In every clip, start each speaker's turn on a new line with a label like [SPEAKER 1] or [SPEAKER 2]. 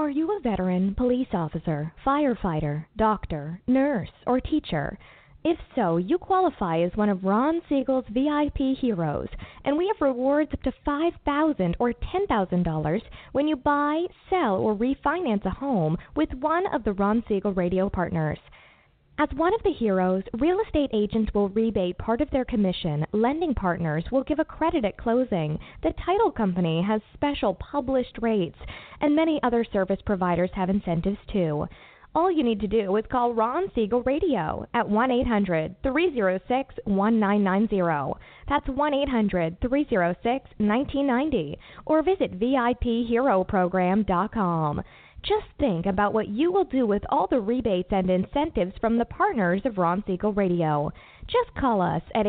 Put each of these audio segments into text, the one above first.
[SPEAKER 1] Are you a veteran, police officer, firefighter, doctor, nurse, or teacher? If so, you qualify as one of Ron Siegel's VIP heroes, and we have rewards up to $5,000 or $10,000 when you buy, sell, or refinance a home with one of the Ron Siegel radio partners. As one of the heroes, real estate agents will rebate part of their commission, lending partners will give a credit at closing, the title company has special published rates, and many other service providers have incentives too. All you need to do is call Ron Siegel Radio at 1-800-306-1990. That's 1-800-306-1990. Or visit VIPHeroProgram.com. Just think about what you will do with all the rebates and incentives from the partners of Ron Siegel Radio. Just call us at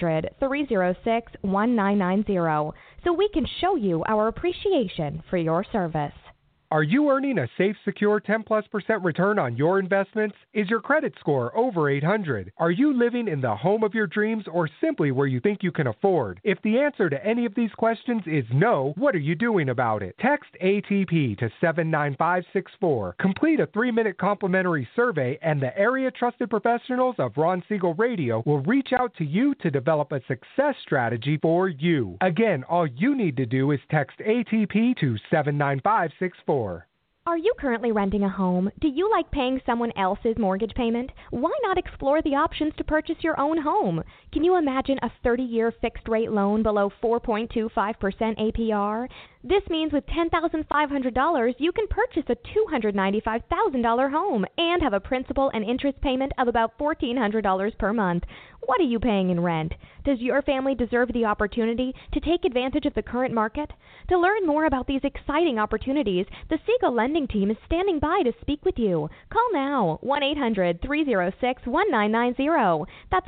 [SPEAKER 1] 800-306-1990 so we can show you our appreciation for your service.
[SPEAKER 2] Are you earning a safe, secure 10+% return on your investments? Is your credit score over 800? Are you living in the home of your dreams or simply where you think you can afford? If the answer to any of these questions is no, what are you doing about it? Text ATP to 79564. Complete a 3-minute complimentary survey and the area trusted professionals of Ron Siegel Radio will reach out to you to develop a success strategy for you. Again, all you need to do is text ATP to 79564.
[SPEAKER 1] Are you currently renting a home? Do you like paying someone else's mortgage payment? Why not explore the options to purchase your own home? Can you imagine a 30-year fixed-rate loan below 4.25% APR? This means with $10,500, you can purchase a $295,000 home and have a principal and interest payment of about $1,400 per month. What are you paying in rent? Does your family deserve the opportunity to take advantage of the current market? To learn more about these exciting opportunities, the Siegel Lending Team is standing by to speak with you. Call now, 1-800-306-1990. That's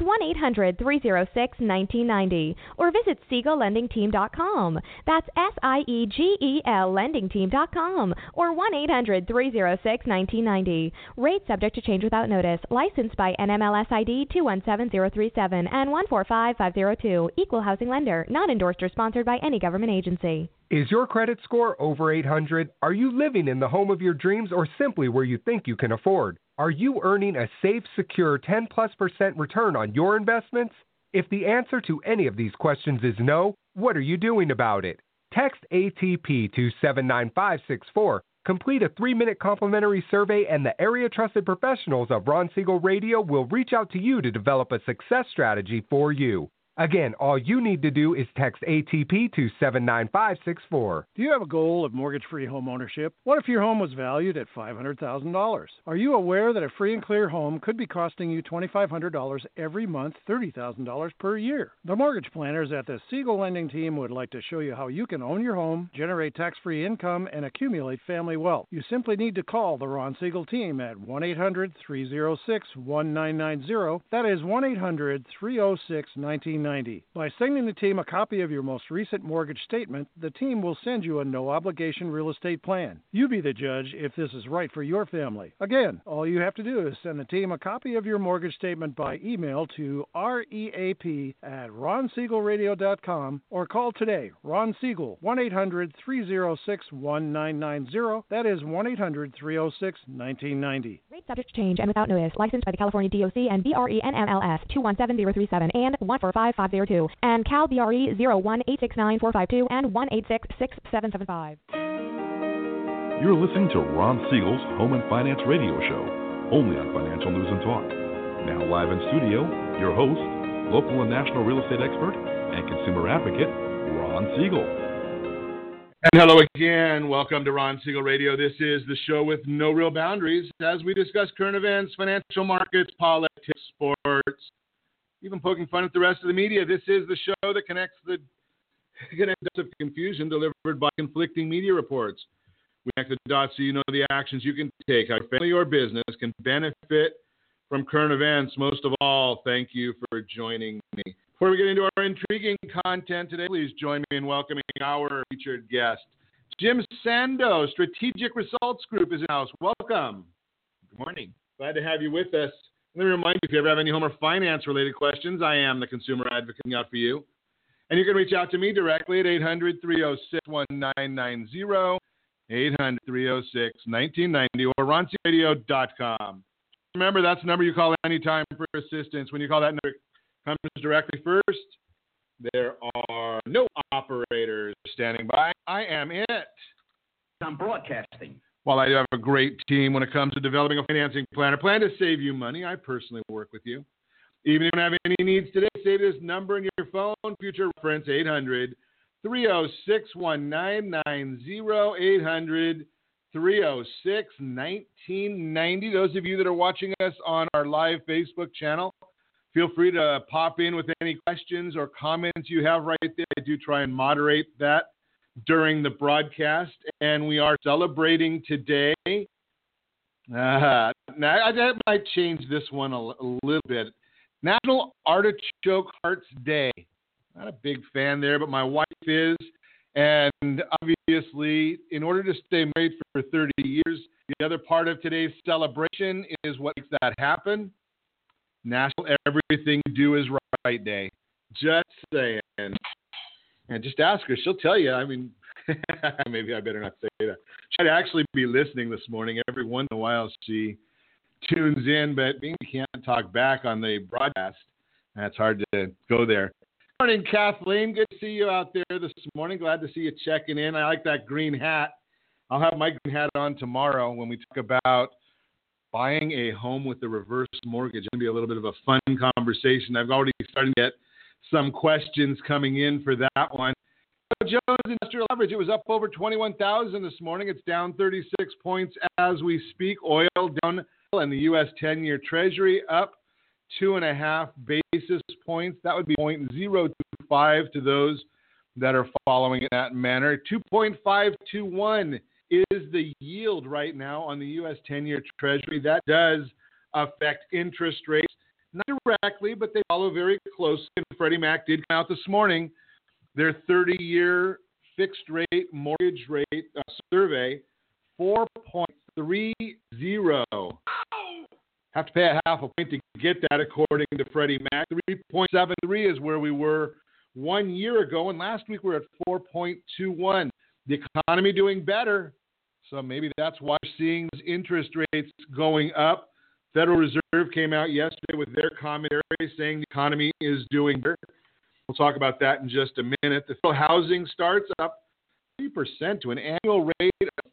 [SPEAKER 1] 1-800-306-1990. Or visit SiegelLendingTeam.com. That's SIEGEL LendingTeam.com or 1-800-306-1990. Rate subject to change without notice. Licensed by NMLS ID 217037 and 145502. Equal housing lender. Not endorsed or sponsored by any government agency.
[SPEAKER 2] Is your credit score over 800? Are you living in the home of your dreams or simply where you think you can afford? Are you earning a safe, secure 10+% return on your investments? If the answer to any of these questions is no, what are you doing about it? Text ATP to 79564. Complete a 3-minute complimentary survey and the area trusted professionals of Ron Siegel Radio will reach out to you to develop a success strategy for you. Again, all you need to do is text ATP to 79564.
[SPEAKER 3] Do you have a goal of mortgage-free home ownership? What if your home was valued at $500,000? Are you aware that a free and clear home could be costing you $2,500 every month, $30,000 per year? The mortgage planners at the Siegel Lending Team would like to show you how you can own your home, generate tax-free income, and accumulate family wealth. You simply need to call the Ron Siegel Team at 1-800-306-1990. That is 1-800-306-1990. By sending the team a copy of your most recent mortgage statement, the team will send you a no-obligation real estate plan. You be the judge if this is right for your family. Again, all you have to do is send the team a copy of your mortgage statement by email to reap@ronsiegelradio.com or call today, Ron Siegel, 1-800-306-1990. That is 1-800-306-1990.
[SPEAKER 1] Rate subject to change and without notice. Licensed by the California DOC and BRE NMLS 217037 and 145502 and Cal BRE 01869452 and 1866775.
[SPEAKER 4] You're listening to Ron Siegel's Home and Finance Radio Show, only on Financial News and Talk. Now live in studio, your host, local and national real estate expert and consumer advocate, Ron Siegel.
[SPEAKER 5] And hello again. Welcome to Ron Siegel Radio. This is the show with no real boundaries as we discuss current events, financial markets, politics, sports, even poking fun at the rest of the media. This is the show that connects the of confusion delivered by conflicting media reports. We connect the dots so you know the actions you can take, how your family or business can benefit from current events. Most of all, thank you for joining me. Before we get into our intriguing content today, please join me in welcoming our featured guest. Jim Sando, Strategic Results Group is in the house. Welcome.
[SPEAKER 6] Good morning.
[SPEAKER 5] Glad to have you with us. Let me remind you, if you ever have any home or finance-related questions, I am the consumer advocate looking out for you. And you can reach out to me directly at 800-306-1990. 800-306-1990 or RonCRadio.com. Remember, that's the number you call anytime for assistance. When you call that number, it comes directly first. There are no operators standing by. I am it.
[SPEAKER 6] I'm broadcasting.
[SPEAKER 5] While I do have a great team when it comes to developing a financing plan or plan to save you money, I personally work with you. Even if you don't have any needs today, save this number in your phone. Future reference, 800-306-1990, 800-306-1990. Those of you that are watching us on our live Facebook channel, feel free to pop in with any questions or comments you have right there. I do try and moderate that during the broadcast, and we are celebrating today. Now, I might change this one a little bit. National Artichoke Hearts Day. Not a big fan there, but my wife is. And obviously, in order to stay married for 30 years, the other part of today's celebration is what makes that happen. National Everything You Do Is Right Day. Just saying. And just ask her. She'll tell you. I mean, maybe I better not say that. She'd actually be listening this morning. Every once in a while she tunes in, but we can't talk back on the broadcast. That's hard to go there. Good morning, Kathleen. Good to see you out there this morning. Glad to see you checking in. I like that green hat. I'll have my green hat on tomorrow when we talk about buying a home with a reverse mortgage. It's going to be a little bit of a fun conversation. I've already started to get some questions coming in for that one. Jones Industrial Average, it was up over 21,000 this morning. It's down 36 points as we speak. Oil down, and the U.S. 10-year Treasury up 2.5 basis points. That would be 0.025 to those that are following in that manner. 2.521 is the yield right now on the U.S. 10-year Treasury. That does affect interest rates. Not directly, but they follow very closely. And Freddie Mac did come out this morning. Their 30-year fixed rate mortgage rate survey, 4.30. Have to pay a half a point to get that, according to Freddie Mac. 3.73 is where we were 1 year ago, and last week we were at 4.21. The economy doing better, so maybe that's why we're seeing interest rates going up. Federal Reserve came out yesterday with their commentary saying the economy is doing better. We'll talk about that in just a minute. The housing starts up 3% to an annual rate of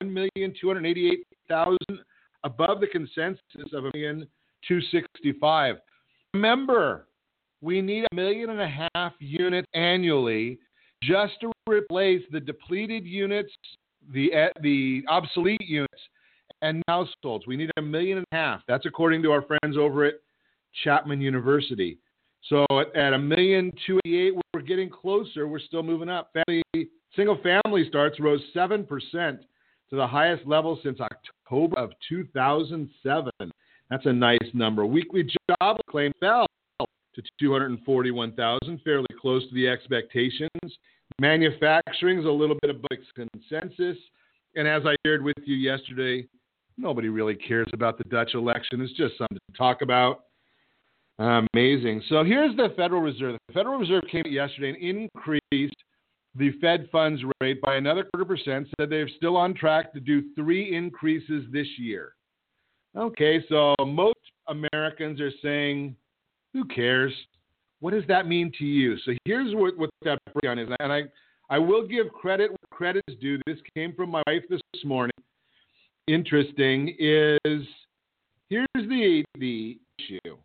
[SPEAKER 5] 1,288,000, above the consensus of 1,265,000. Remember, we need 1.5 million units annually just to replace the depleted units, the obsolete units, and households. We need 1.5 million. That's according to our friends over at Chapman University. So at 1,288,000, we're getting closer. We're still moving up. Single family starts rose 7% to the highest level since October of 2007. That's a nice number. Weekly job claim fell to 241,000, fairly close to the expectations. Manufacturing's a little bit above consensus. And as I shared with you yesterday, nobody really cares about the Dutch election. It's just something to talk about. Amazing. So here's the Federal Reserve. The Federal Reserve came out yesterday and increased the Fed funds rate by another 0.25%, said they're still on track to do 3 increases this year. Okay, so most Americans are saying, who cares? What does that mean to you? So here's what that breakdown is. And I will give credit where credit is due. This came from my wife this morning. Interesting is, here's the issue.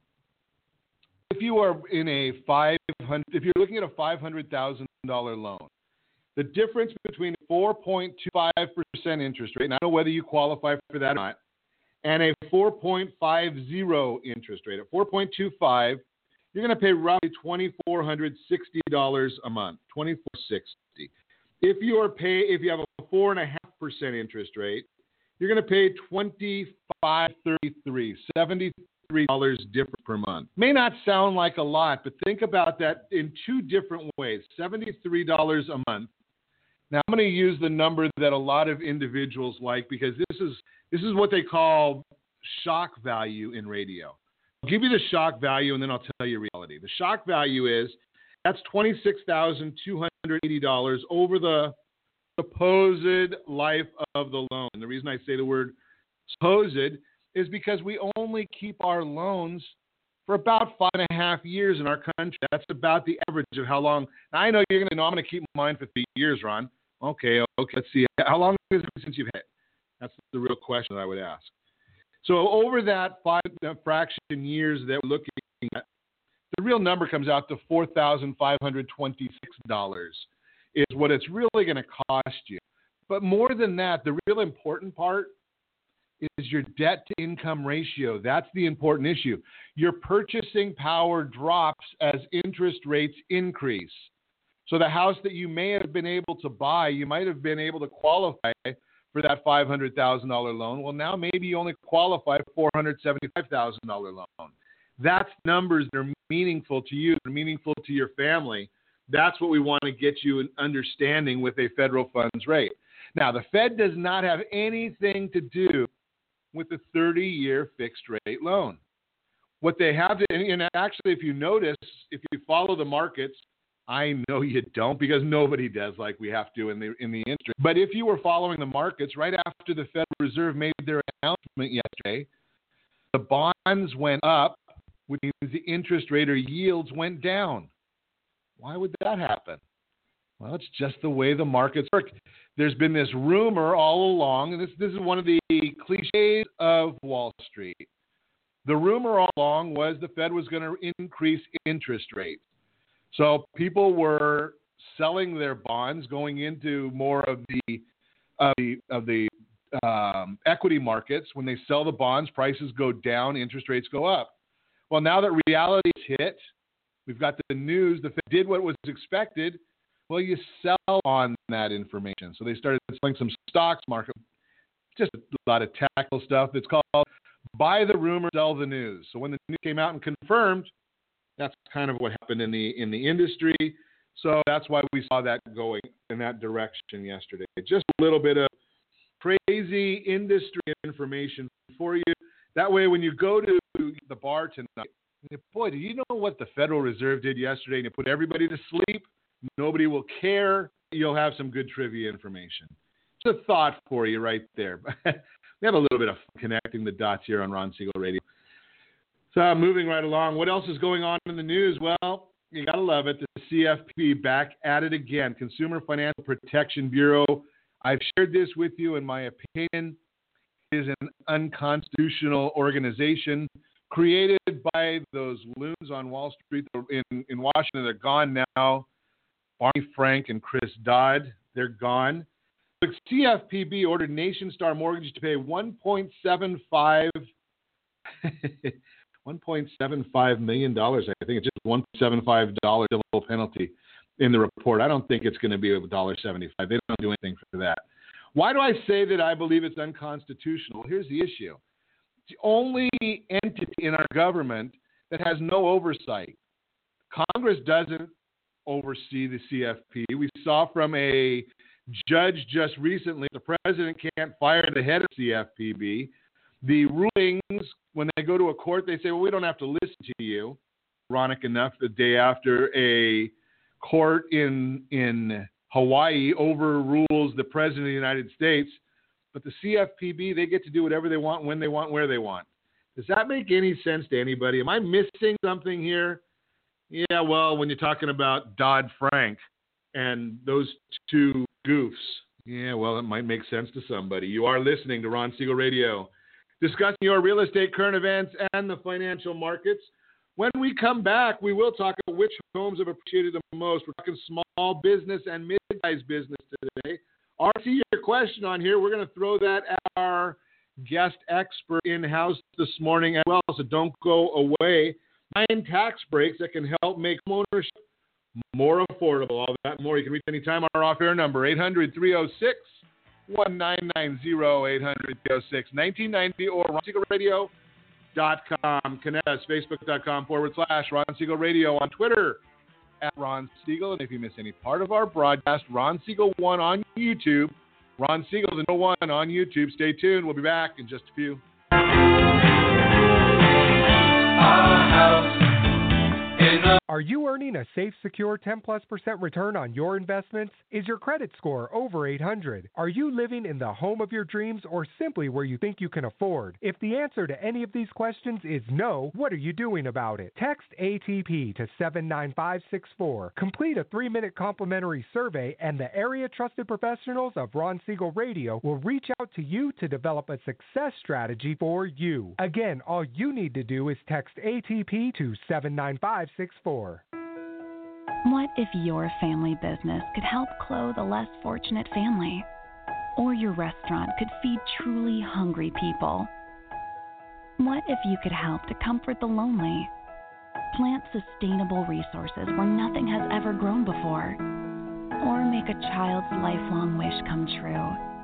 [SPEAKER 5] If you are in if you're looking at a $500,000 loan, the difference between 4.25% interest rate, and I don't know whether you qualify for that or not, and a 4.50 interest rate. At 4.25, you're going to pay roughly $2,460 a month, $2,460. If you have a 4.5% interest rate, you're going to pay $2,533, $73 different per month. May not sound like a lot, but think about that in 2 different ways. $73 a month. Now I'm going to use the number that a lot of individuals like, because this is what they call shock value in radio. I'll give you the shock value and then I'll tell you reality. The shock value is that's $26,280 over the supposed life of the loan. And the reason I say the word supposed is because we only keep our loans for about 5.5 years in our country. That's about the average of how long. Now, I know you're going to know I'm going to keep mine for 3 years, Ron. Okay, let's see. How long is it since you've had it? That's the real question that I would ask. So over that fraction years that we're looking at, the real number comes out to $4,526 is what it's really going to cost you. But more than that, the real important part is your debt-to-income ratio. That's the important issue. Your purchasing power drops as interest rates increase. So the house that you may have been able to buy, you might have been able to qualify for that $500,000 loan. Well, now maybe you only qualify for $475,000 loan. That's numbers that are meaningful to you, they're meaningful to your family. That's what we want to get you an understanding with a federal funds rate. Now, the Fed does not have anything to do with a 30-year fixed rate loan. What they have to, and actually, if you notice, if you follow the markets, I know you don't because nobody does like we have to in the industry. But if you were following the markets, right after the Federal Reserve made their announcement yesterday, the bonds went up, which means the interest rate or yields went down. Why would that happen? Well, it's just the way the markets work. There's been this rumor all along, and this is one of the cliches of Wall Street. The rumor all along was the Fed was going to increase interest rates. So people were selling their bonds, going into more of the equity markets. When they sell the bonds, prices go down, interest rates go up. Well, now that reality has hit, we've got the news. The Fed did what was expected. Well, you sell on that information. So they started selling some stocks market, just a lot of tactical stuff. It's called buy the rumor, sell the news. So when the news came out and confirmed, that's kind of what happened in the industry. So that's why we saw that going in that direction yesterday. Just a little bit of crazy industry information for you. That way, when you go to the bar tonight, boy, do you know what the Federal Reserve did yesterday? And it put everybody to sleep. Nobody will care. You'll have some good trivia information. It's a thought for you right there. We have a little bit of connecting the dots here on Ron Siegel Radio. So moving right along, what else is going on in the news? Well, you got to love it. The CFPB back at it again. Consumer Financial Protection Bureau. I've shared this with you. In my opinion, it is an unconstitutional organization created by those loons on Wall Street in Washington. They're gone now. Barney Frank and Chris Dodd, they're gone. The CFPB ordered Nation Star Mortgage to pay $1.75 million. I think it's just $1.75 civil penalty in the report. I don't think it's going to be $1.75. They don't do anything for that. Why do I say that I believe it's unconstitutional? Here's the issue. It's the only entity in our government that has no oversight. Congress doesn't oversee the CFP. We saw from a judge just recently, the president can't fire the head of CFPB. The rulings, when they go to a court, they say, well, we don't have to listen to you. Ironic enough, the day after a court in Hawaii overrules the president of the United States, but the CFPB, they get to do whatever they want, when they want, where they want. Does that make any sense to anybody? Am I missing something here? Yeah, well, when you're talking about Dodd-Frank and those two goofs, yeah, well, it might make sense to somebody. You are listening to Ron Siegel Radio, discussing your real estate, current events, and the financial markets. When we come back, we will talk about which homes have appreciated the most. We're talking small business and mid-sized business today. I see your question on here. We're going to throw that at our guest expert in-house this morning as well, so don't go away. 9 tax breaks that can help make homeownership more affordable. All that and more. You can reach anytime on our off-air number, 800-306-1990, 800-306-1990, or RonSiegelRadio.com. Connect us, Facebook.com/Ron Siegel Radio, on Twitter @Ron Siegel. And if you miss any part of our broadcast, Ron Siegel 1 on YouTube. Ron Siegel, the No 1 on YouTube. Stay tuned. We'll be back in just a few.
[SPEAKER 2] Are you earning a safe, secure 10+% return on your investments? Is your credit score over 800? Are you living in the home of your dreams or simply where you think you can afford? If the answer to any of these questions is no, what are you doing about it? Text ATP to 79564. Complete a 3-minute complimentary survey and the area trusted professionals of Ron Siegel Radio will reach out to you to develop a success strategy for you. Again, all you need to do is text ATP to 79564.
[SPEAKER 7] What if your family business could help clothe a less fortunate family? Or your restaurant could feed truly hungry people? What if you could help to comfort the lonely? Plant sustainable resources where nothing has ever grown before? Or make a child's lifelong wish come true?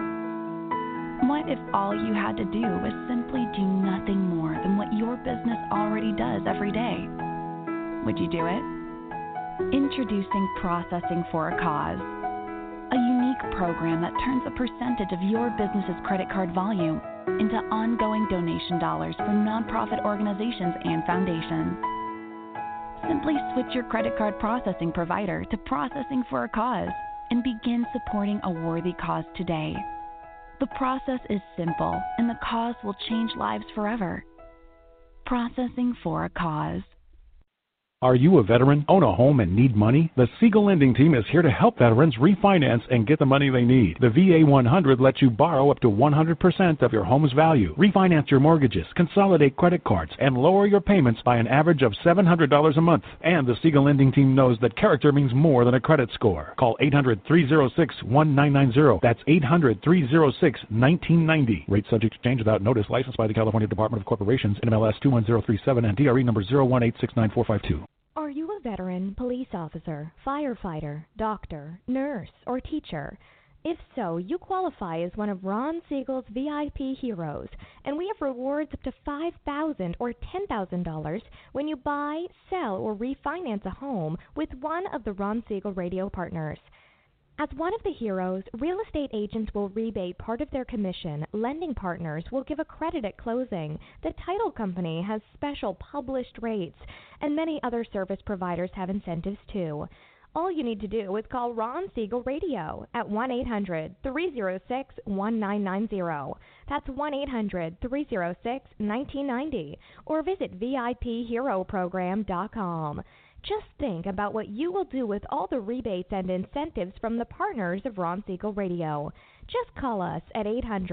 [SPEAKER 7] What if all you had to do was simply do nothing more than what your business already does every day? Would you do it? Introducing Processing for a Cause, a unique program that turns a percentage of your business's credit card volume into ongoing donation dollars for nonprofit organizations and foundations. Simply switch your credit card processing provider to Processing for a Cause and begin supporting a worthy cause today. The process is simple, and the cause will change lives forever. Processing for a Cause.
[SPEAKER 8] Are you a veteran, own a home, and need money? The Siegel Lending Team is here to help veterans refinance and get the money they need. The VA 100 lets you borrow up to 100% of your home's value, refinance your mortgages, consolidate credit cards, and lower your payments by an average of $700 a month. And the Siegel Lending Team knows that character means more than a credit score. Call 800-306-1990. That's 800-306-1990. Rate subject to change without notice. Licensed by the California Department of Corporations, NMLS 21037, and DRE number 018694452.
[SPEAKER 1] Are you a veteran, police officer, firefighter, doctor, nurse, or teacher? If so, you qualify as one of Ron Siegel's VIP heroes, and we have rewards up to $5,000 or $10,000 when you buy, sell, or refinance a home with one of the Ron Siegel Radio partners. As one of the heroes, real estate agents will rebate part of their commission, lending partners will give a credit at closing, the title company has special published rates, and many other service providers have incentives too. All you need to do is call Ron Siegel Radio at 1-800-306-1990. That's 1-800-306-1990, or visit VIPHeroProgram.com. Just think about what you will do with all the rebates and incentives from the partners of Ron Siegel Radio. Just call us at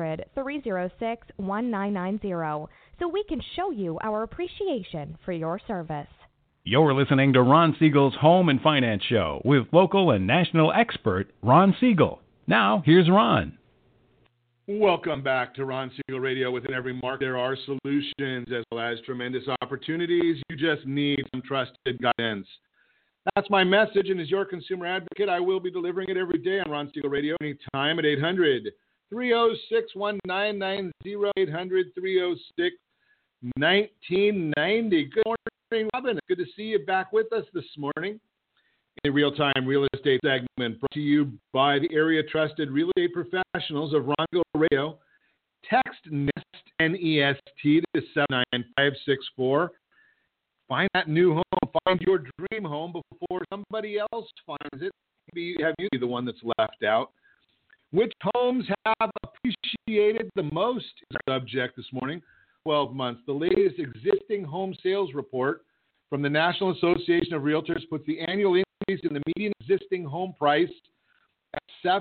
[SPEAKER 1] 800-306-1990 so we can show you our appreciation for your service.
[SPEAKER 9] You're listening to Ron Siegel's Home and Finance Show with local and national expert Ron Siegel. Now, here's Ron.
[SPEAKER 5] Welcome back to Ron Siegel Radio. Within every market, there are solutions as well as tremendous opportunities. You just need some trusted guidance. That's my message, and as your consumer advocate, I will be delivering it every day on Ron Siegel Radio, anytime at 800-306-1990, 800-306-1990. Good morning, Robin. Good to see you back with us this morning. A real-time real estate segment brought to you by the area-trusted real estate professionals of Ron Siegel Radio. Text NEST, N-E-S-T, to 79564. Find that new home. Find your dream home before somebody else finds it. Maybe have you be the one that's left out. Which homes have appreciated the most is our subject this morning. 12 months. The latest existing home sales report from the National Association of Realtors puts the annual increase in the median existing home price at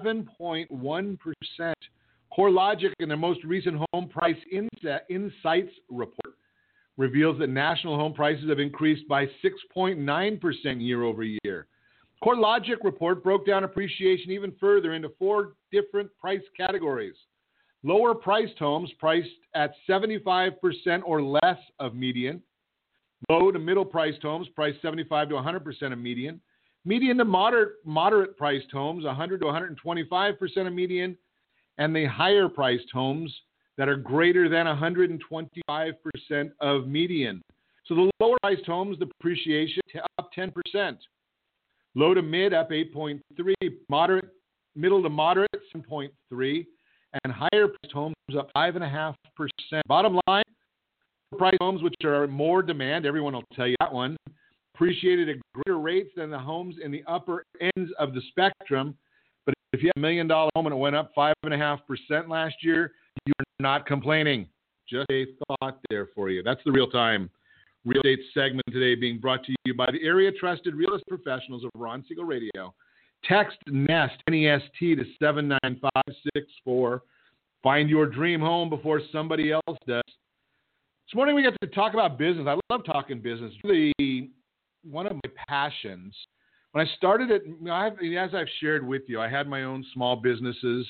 [SPEAKER 5] 7.1%. CoreLogic, in their most recent home price insights report, reveals that national home prices have increased by 6.9% year over year. CoreLogic report broke down appreciation even further into 4 different price categories. Lower priced homes priced at 75% or less of median. Low to middle priced homes priced 75 to 100% of median. Median to moderate priced homes 100 to 125% of median. And the higher priced homes that are greater than 125% of median. So the lower priced homes, the appreciation up 10%. Low to mid up 8.3, middle to moderate 7.3, and higher priced homes up 5.5%. Bottom line, price homes which are more demand, everyone will tell you that one, appreciated at greater rates than the homes in the upper ends of the spectrum. But if you have $1 million home and it went up 5.5% last year, you're not complaining. Just a thought there for you. That's the Real-Time Real Estate segment today, being brought to you by the area trusted real estate professionals of Ron Siegel Radio. Text NEST, N-E-S-T, to 79564. Find your dream home before somebody else does. This morning we get to talk about business. I love talking business. Really, one of my passions. When I started it, as I've shared with you, I had my own small businesses,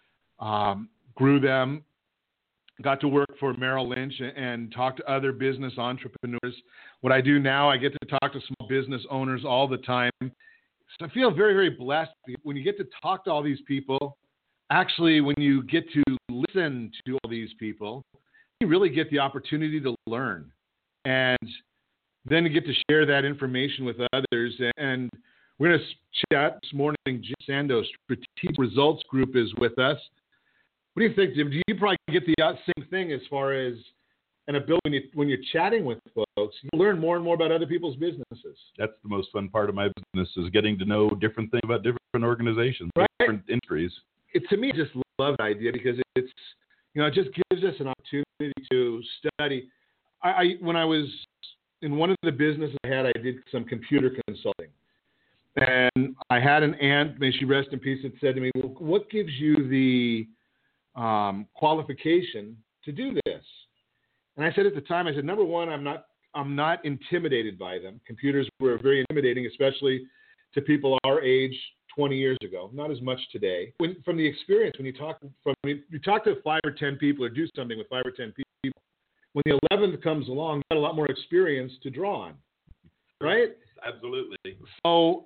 [SPEAKER 5] grew them, got to work for Merrill Lynch and talk to other business entrepreneurs. What I do now, I get to talk to small business owners all the time. So I feel very, very blessed when you get to talk to all these people. Actually, when you get to listen to all these people, you really get the opportunity to learn. And then you get to share that information with others. And we're going to chat this morning. Jim Sandos, Strategic Results Group, is with us. What do you think, Jim? Do you probably get the same thing as far as an ability when you're chatting with folks? You learn more and more about other people's businesses.
[SPEAKER 10] That's the most fun part of my business, is getting to know different things about different organizations,
[SPEAKER 5] right?
[SPEAKER 10] Different industries.
[SPEAKER 5] To me, I just love the idea because it's, it just gives us an opportunity to study. When I was in one of the businesses I had, I did some computer consulting. And I had an aunt, may she rest in peace, that said to me, well, what gives you the qualification to do this? And I said at the time, number one, I'm not intimidated by them. Computers were very intimidating, especially to people our age 20 years ago. Not as much today. From the experience, when you talk to 5 or 10 people or do something with 5 or 10 people, when the 11th comes along, you got a lot more experience to draw on, right?
[SPEAKER 10] Absolutely.
[SPEAKER 5] So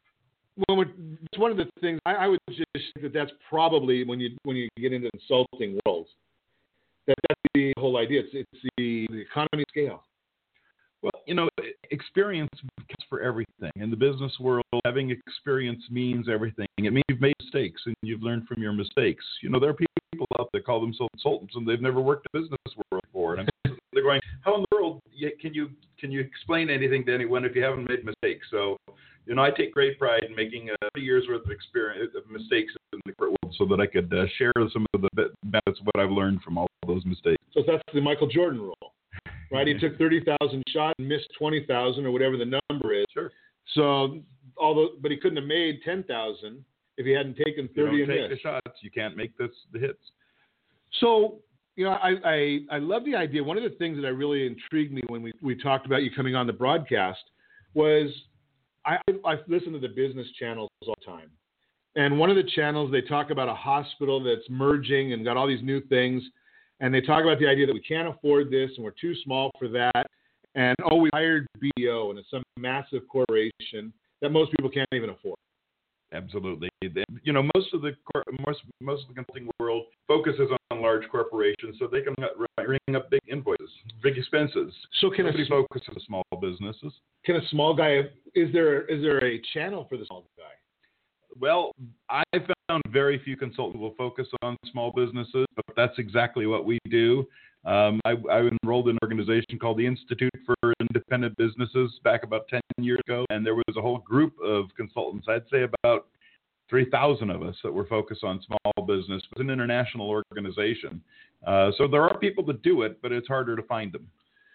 [SPEAKER 5] it's one of the things I would just think that's probably when you get into the consulting world, that's the whole idea. It's the economy of scale.
[SPEAKER 10] Well, experience counts for everything. In the business world, having experience means everything. It means you've made mistakes and you've learned from your mistakes. There are people out there that call themselves consultants and they've never worked in the business world before. And they're going, how in the world can you explain anything to anyone if you haven't made mistakes? So, I take great pride in making 30 years worth of experience of mistakes in the corporate world so that I could share some of the benefits of what I've learned from all of those mistakes.
[SPEAKER 5] So that's the Michael Jordan rule, right? He took 30,000 shots and missed 20,000 or whatever the number is.
[SPEAKER 10] Sure.
[SPEAKER 5] So but he couldn't have made 10,000 if he hadn't taken 30 and missed.
[SPEAKER 10] You don't take the shots, you can't make the hits.
[SPEAKER 5] So, I love the idea. One of the things that really intrigued me when we talked about you coming on the broadcast was I listen to the business channels all the time. And one of the channels, they talk about a hospital that's merging and got all these new things. And they talk about the idea that we can't afford this and we're too small for that. And, we hired BDO and it's some massive corporation that most people can't even afford.
[SPEAKER 10] Absolutely. Most of the consulting world focuses on large corporations so they can ring up big invoices, big expenses.
[SPEAKER 5] So
[SPEAKER 10] nobody focuses on small businesses.
[SPEAKER 5] Can a small guy? Is there a channel for the small guy?
[SPEAKER 10] Well, I found very few consultants will focus on small businesses, but that's exactly what we do. I enrolled in an organization called the Institute for Independent Businesses back about 10 years ago, and there was a whole group of consultants, I'd say about 3,000 of us that were focused on small business. It was an international organization. So there are people that do it, but it's harder to find them.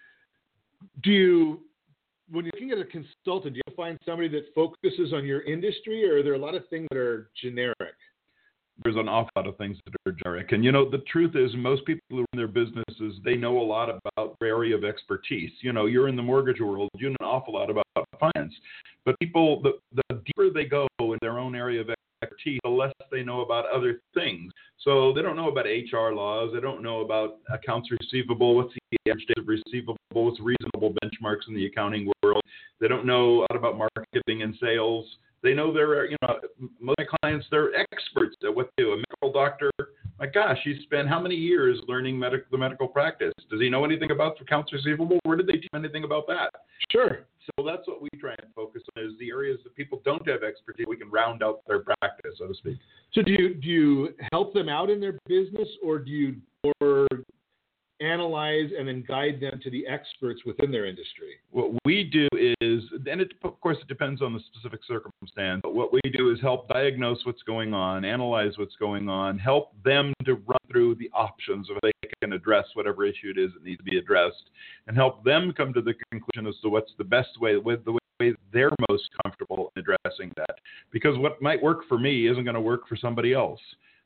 [SPEAKER 5] When you're looking at a consultant, do you find somebody that focuses on your industry, or are there a lot of things that are generic?
[SPEAKER 10] There's an awful lot of things that are generic. And, the truth is most people who run their businesses, they know a lot about their area of expertise. You're in the mortgage world, you know an awful lot about finance. But people, the deeper they go in their own area of expertise, the less they know about other things. So they don't know about HR laws. They don't know about accounts receivable. What's the average date of receivable? What's reasonable benchmarks in the accounting world? They don't know a lot about marketing and sales. They know most of my clients, they're experts at what they do. A medical doctor, my gosh, he spent how many years learning the medical practice? Does he know anything about accounts receivable? Where did they teach anything about that?
[SPEAKER 5] Sure.
[SPEAKER 10] So that's what we try and focus on, is the areas that people don't have expertise. We can round out their practice, so to speak.
[SPEAKER 5] So do you help them out in their business, or do you analyze and then guide them to the experts within their industry?
[SPEAKER 10] What we do is, and of course it depends on the specific circumstance, but what we do is help diagnose what's going on, analyze what's going on, help them to run through the options of how they can address whatever issue it is that needs to be addressed, and help them come to the conclusion as to what's the best way, with the way they're most comfortable in addressing that. Because what might work for me isn't going to work for somebody else.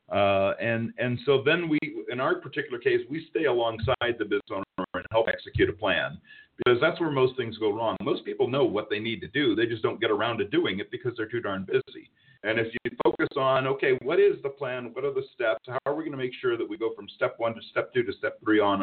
[SPEAKER 10] And so then we, in our particular case, we stay alongside the business owner and help execute a plan, because that's where most things go wrong. Most people know what they need to do. They just don't get around to doing it because they're too darn busy. And if you focus on, okay, what is the plan? What are the steps? How are we going to make sure that we go from step 1 to step 2 to step 3 on,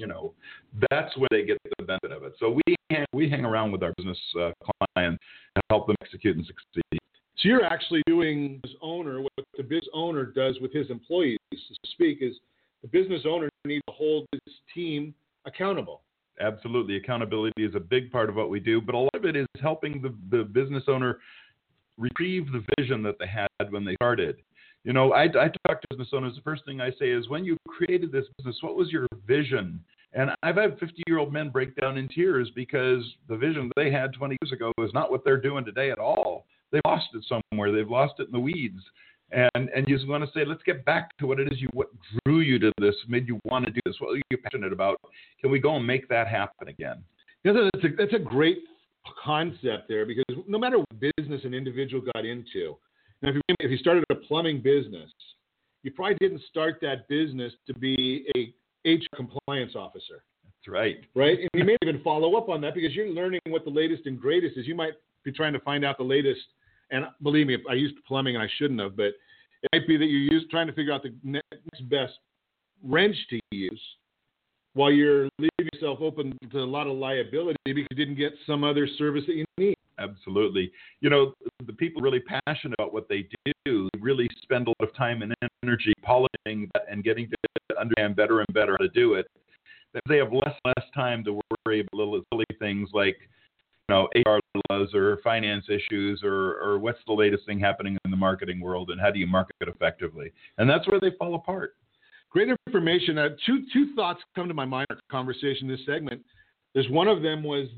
[SPEAKER 10] that's where they get the benefit of it. So we hang around with our business clients and help them execute and succeed.
[SPEAKER 5] So you're actually doing this owner, what the business owner does with his employees, so to speak, is the business owner needs to hold his team accountable.
[SPEAKER 10] Absolutely. Accountability is a big part of what we do, but a lot of it is helping the business owner retrieve the vision that they had when they started. I talk to business owners. The first thing I say is, when you created this business, what was your vision? And I've had 50-year-old men break down in tears because the vision they had 20 years ago is not what they're doing today at all. They've lost it somewhere. They've lost it in the weeds. And you just want to say, let's get back to what it is what drew you to this, made you want to do this, what are you passionate about? Can we go and make that happen again?
[SPEAKER 5] That's a great concept there, because no matter what business an individual got into, and if you started a plumbing business, you probably didn't start that business to be a HR compliance officer.
[SPEAKER 10] That's right.
[SPEAKER 5] Right? And you may even follow up on that, because you're learning what the latest and greatest is. You might be trying to find out the latest, and believe me, I used plumbing and I shouldn't have, but it might be that you're trying to figure out the next best wrench to use while you're leaving yourself open to a lot of liability because you didn't get some other service that you need.
[SPEAKER 10] Absolutely. The people really passionate about what they do really spend a lot of time and energy polishing that and getting to understand better and better how to do it. They have less time to worry about little silly things like HR laws or finance issues or what's the latest thing happening in the marketing world and how do you market effectively. And that's where they fall apart.
[SPEAKER 5] Great information. Two thoughts come to my mind in our conversation in this segment. There's one of them was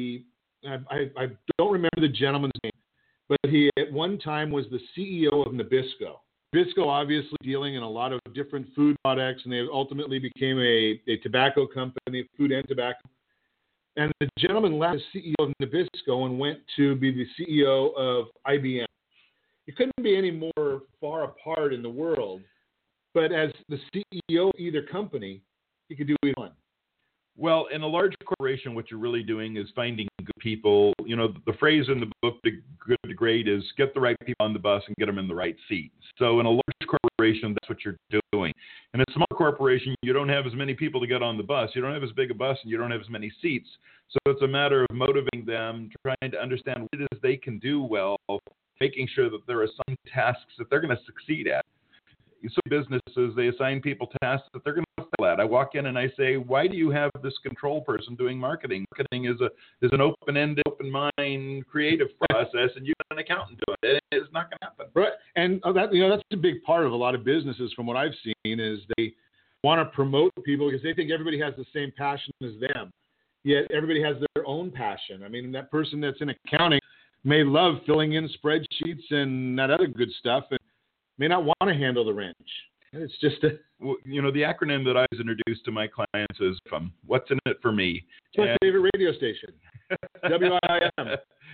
[SPEAKER 5] I don't remember the gentleman's name, but he at one time was the CEO of Nabisco. Nabisco obviously dealing in a lot of different food products, and they ultimately became a tobacco company, food and tobacco. And the gentleman left as CEO of Nabisco and went to be the CEO of IBM. You couldn't be any more far apart in the world, but as the CEO of either company, you could do either one.
[SPEAKER 10] Well, in a large corporation, what you're really doing is finding good people. The phrase in the book, "The Good to Great," is get the right people on the bus and get them in the right seats. So in a large corporation, that's what you're doing. In a small corporation, you don't have as many people to get on the bus. You don't have as big a bus, and you don't have as many seats. So it's a matter of motivating them, trying to understand what it is they can do well, making sure that there are some tasks that they're going to succeed at. So businesses, they assign people tasks that they're going to fail at. I walk in and I say, why do you have this control person doing marketing? Marketing is an open-ended, open-mind, creative process, and you got an accountant doing it. It's not going to happen.
[SPEAKER 5] Right, and that's a big part of a lot of businesses. From what I've seen, is they want to promote people because they think everybody has the same passion as them. Yet everybody has their own passion. I mean, that person that's in accounting may love filling in spreadsheets and that other good stuff, and may not want to handle the wrench. It's just the
[SPEAKER 10] acronym that I was introduced to my clients is what's in it for me.
[SPEAKER 5] It's my favorite radio station, WIIM.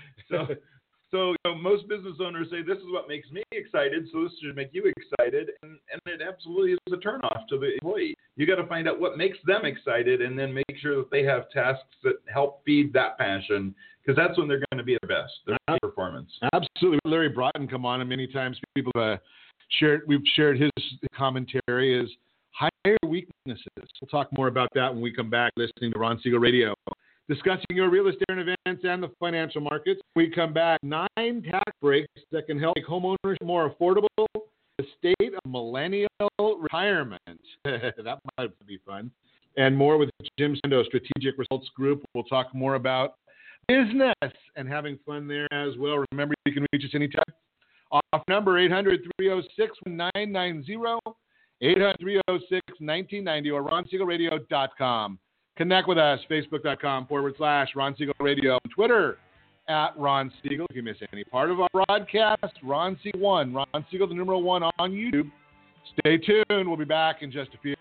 [SPEAKER 10] So most business owners say this is what makes me excited, so this should make you excited, and it absolutely is a turnoff to the employee. You got to find out what makes them excited, and then make sure that they have tasks that help feed that passion, because that's when they're going to be at their best, their best performance.
[SPEAKER 5] Absolutely. Larry Broughton come on, and many times people we've shared his commentary is higher weaknesses. We'll talk more about that when we come back listening to Ron Siegel Radio. Discussing your real estate events and the financial markets. We come back, 9 tax breaks that can help make homeownership more affordable. The state of millennial retirement. That might be fun. And more with Jim Sando, Strategic Results Group. We'll talk more about business and having fun there as well. Remember, you can reach us anytime. Off number 800-306-1990. 800-306-1990 or RonSiegelRadio.com. Connect with us, Facebook.com/Ron Siegel Radio, Twitter @Ron Siegel. If you miss any part of our broadcast, Ron Siegel 1, Ron Siegel, the numeral 1 on YouTube. Stay tuned. We'll be back in just a few.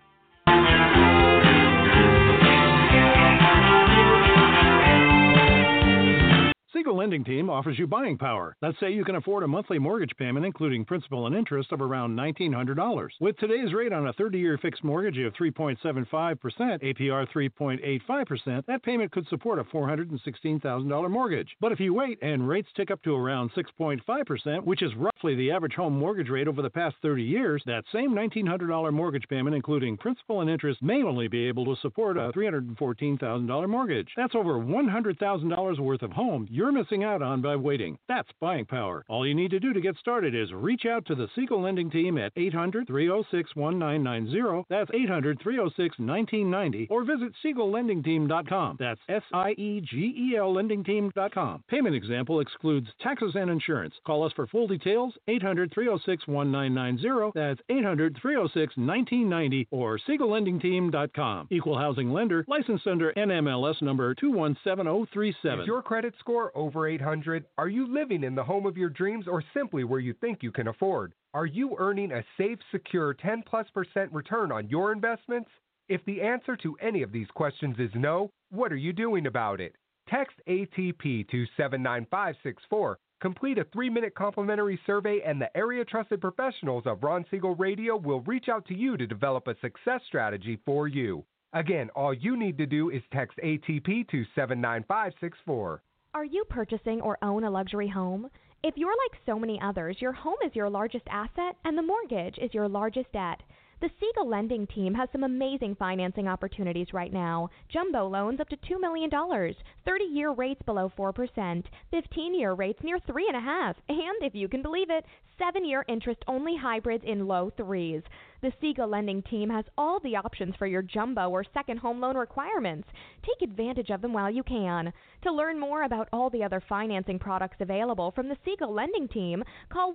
[SPEAKER 3] Siegel Lending Team offers you buying power. Let's say you can afford a monthly mortgage payment, including principal and interest, of around $1,900. With today's rate on a 30-year fixed mortgage of 3.75%, APR 3.85%, that payment could support a $416,000 mortgage. But if you wait and rates tick up to around 6.5%, which is roughly the average home mortgage rate over the past 30 years, that same $1,900 mortgage payment, including principal and interest, may only be able to support a $314,000 mortgage. That's over $100,000 worth of home you're missing out on by waiting. That's buying power. All you need to do to get started is reach out to the Siegel Lending Team at 800-306-1990. That's 800-306-1990. Or visit SiegelLendingTeam.com. That's SIEGEL LendingTeam.com. Payment example excludes taxes and insurance. Call us for full details. 800-306-1990. That's 800-306-1990 or SiegelLendingTeam.com. Equal housing lender. Licensed under NMLS number 217037.
[SPEAKER 2] Is your credit score over 800? Are you living in the home of your dreams or simply where you think you can afford? Are you earning a safe, secure 10+% return on your investments? If the answer to any of these questions is no, what are you doing about it? Text ATP to 79564. Complete a 3-minute complimentary survey and the area trusted professionals of Ron Siegel Radio will reach out to you to develop a success strategy for you. Again, all you need to do is text ATP to 79564.
[SPEAKER 1] Are you purchasing or own a luxury home? If you're like so many others, your home is your largest asset and the mortgage is your largest debt. The Siegel Lending Team has some amazing financing opportunities right now. Jumbo loans up to $2 million, 30-year rates below 4%, 15-year rates near 3.5%, and if you can believe it, 7-year interest-only hybrids in low 3s. The Siegel Lending Team has all the options for your jumbo or second home loan requirements. Take advantage of them while you can. To learn more about all the other financing products available from the Siegel Lending Team, call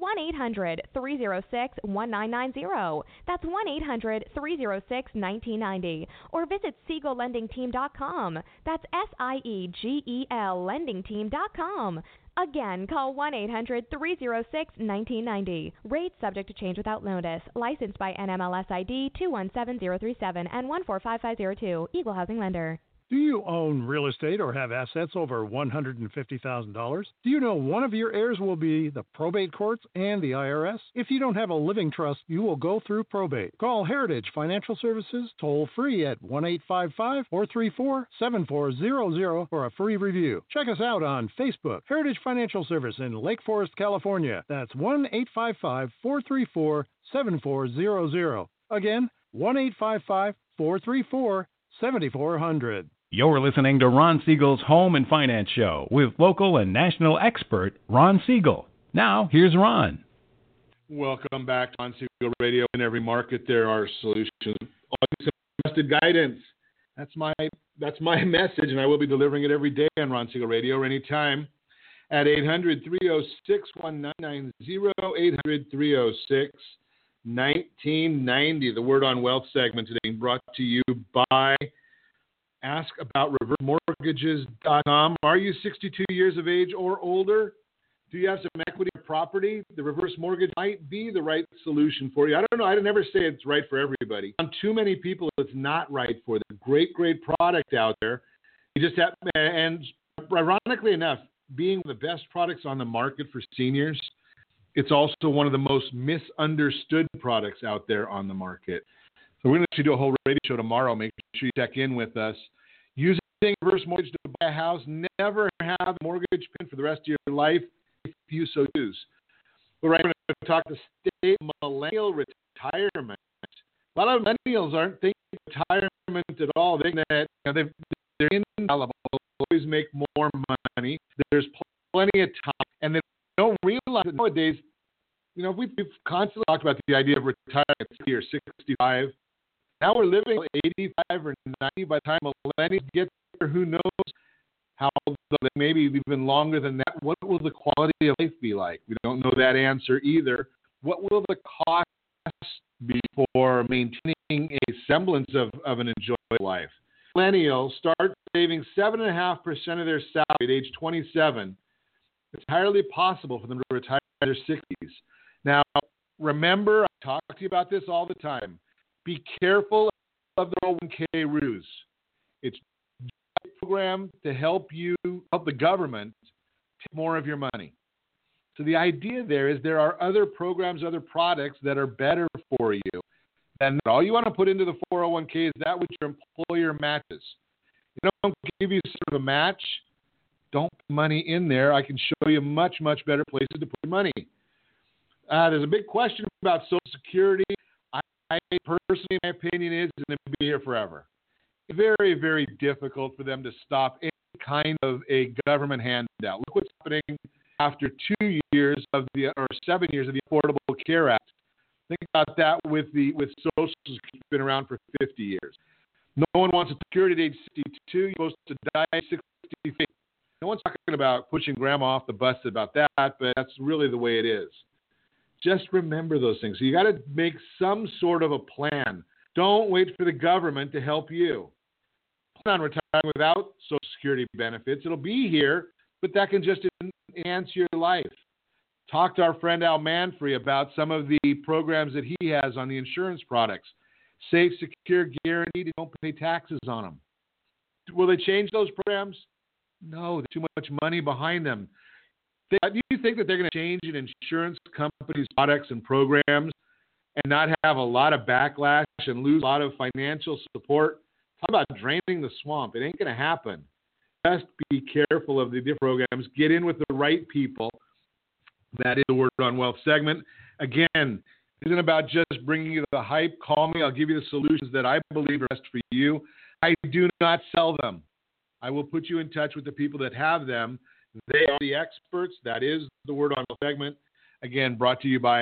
[SPEAKER 1] 1-800-306-1990. That's 1-800-306-1990. Or visit SiegelLendingTeam.com. That's SIEGEL LendingTeam.com. Again, call 1-800-306-1990. Rates subject to change without notice. Licensed by NMLS ID 217037 and 145502. Equal housing lender.
[SPEAKER 3] Do you own real estate or have assets over $150,000? Do you know one of your heirs will be the probate courts and the IRS? If you don't have a living trust, you will go through probate. Call Heritage Financial Services toll free at 1-855-434-7400 for a free review. Check us out on Facebook, Heritage Financial Service in Lake Forest, California. That's 1-855-434-7400. Again, 1-855-434-7400.
[SPEAKER 9] You're listening to Ron Siegel's Home and Finance Show with local and national expert Ron Siegel. Now, here's Ron.
[SPEAKER 5] Welcome back to Ron Siegel Radio. In every market, there are solutions. Always trusted guidance. That's my message, and I will be delivering it every day on Ron Siegel Radio or anytime at 800-306-1990, 800-306-1990. The Word on Wealth segment today brought to you by AskAboutReverseMortgages.com. Are you 62 years of age or older? Do you have some equity or property? The reverse mortgage might be the right solution for you. I don't know. I never say it's right for everybody. On too many people, it's not right for them. Great product out there. You just have, and ironically enough, being the best products on the market for seniors, it's also one of the most misunderstood products out there on the market. So we're going to actually do a whole radio show tomorrow. Make sure you check in with us. Using reverse mortgage to buy a house, never have a mortgage payment for the rest of your life if you so choose. All right, we're going to talk to state millennial retirement. A lot of millennials aren't thinking retirement at all. They think that they're infallible, always make more money. There's plenty of time, and they don't realize that nowadays. We've constantly talked about the idea of retiring at 60 or 65. Now we're living 85 or 90 by the time millennials get there. Who knows how, maybe even longer than that. What will the quality of life be like? We don't know that answer either. What will the cost before maintaining a semblance of an enjoyable life. Millennials start saving 7.5% of their salary at age 27. It's entirely possible for them to retire in their 60s. Now, remember, I talk to you about this all the time. Be careful of the 401k ruse. It's a program to help the government take more of your money. So the idea there is there are other programs, other products that are better for you. And all you want to put into the 401k is that which your employer matches. You don't give you sort of a match. Don't put money in there. I can show you much, much better places to put your money. There's a big question about Social Security. I personally, my opinion is it's going to be here forever. Very, very difficult for them to stop any kind of a government handout. Look what's happening after 7 years of the Affordable Care Act. Think about that with Social Security. It's been around for 50 years. No one wants a security at age 62. You're supposed to die at 65. No one's talking about pushing grandma off the bus about that, but that's really the way it is. Just remember those things. So you got to make some sort of a plan. Don't wait for the government to help you. Plan on retiring without Social Security benefits. It'll be here, but that can just enhance your life. Talk to our friend Al Manfrey about some of the programs that he has on the insurance products. Safe, secure, guaranteed, you don't pay taxes on them. Will they change those programs? No, there's too much money behind them. Do you think that they're going to change an insurance company's products and programs and not have a lot of backlash and lose a lot of financial support? Talk about draining the swamp. It ain't going to happen. Just be careful of the different programs. Get in with the right people. That is the Word on Wealth segment. Again, it isn't about just bringing you the hype. Call me. I'll give you the solutions that I believe are best for you. I do not sell them. I will put you in touch with the people that have them. They are the experts. That is the Word on Wealth segment. Again, brought to you by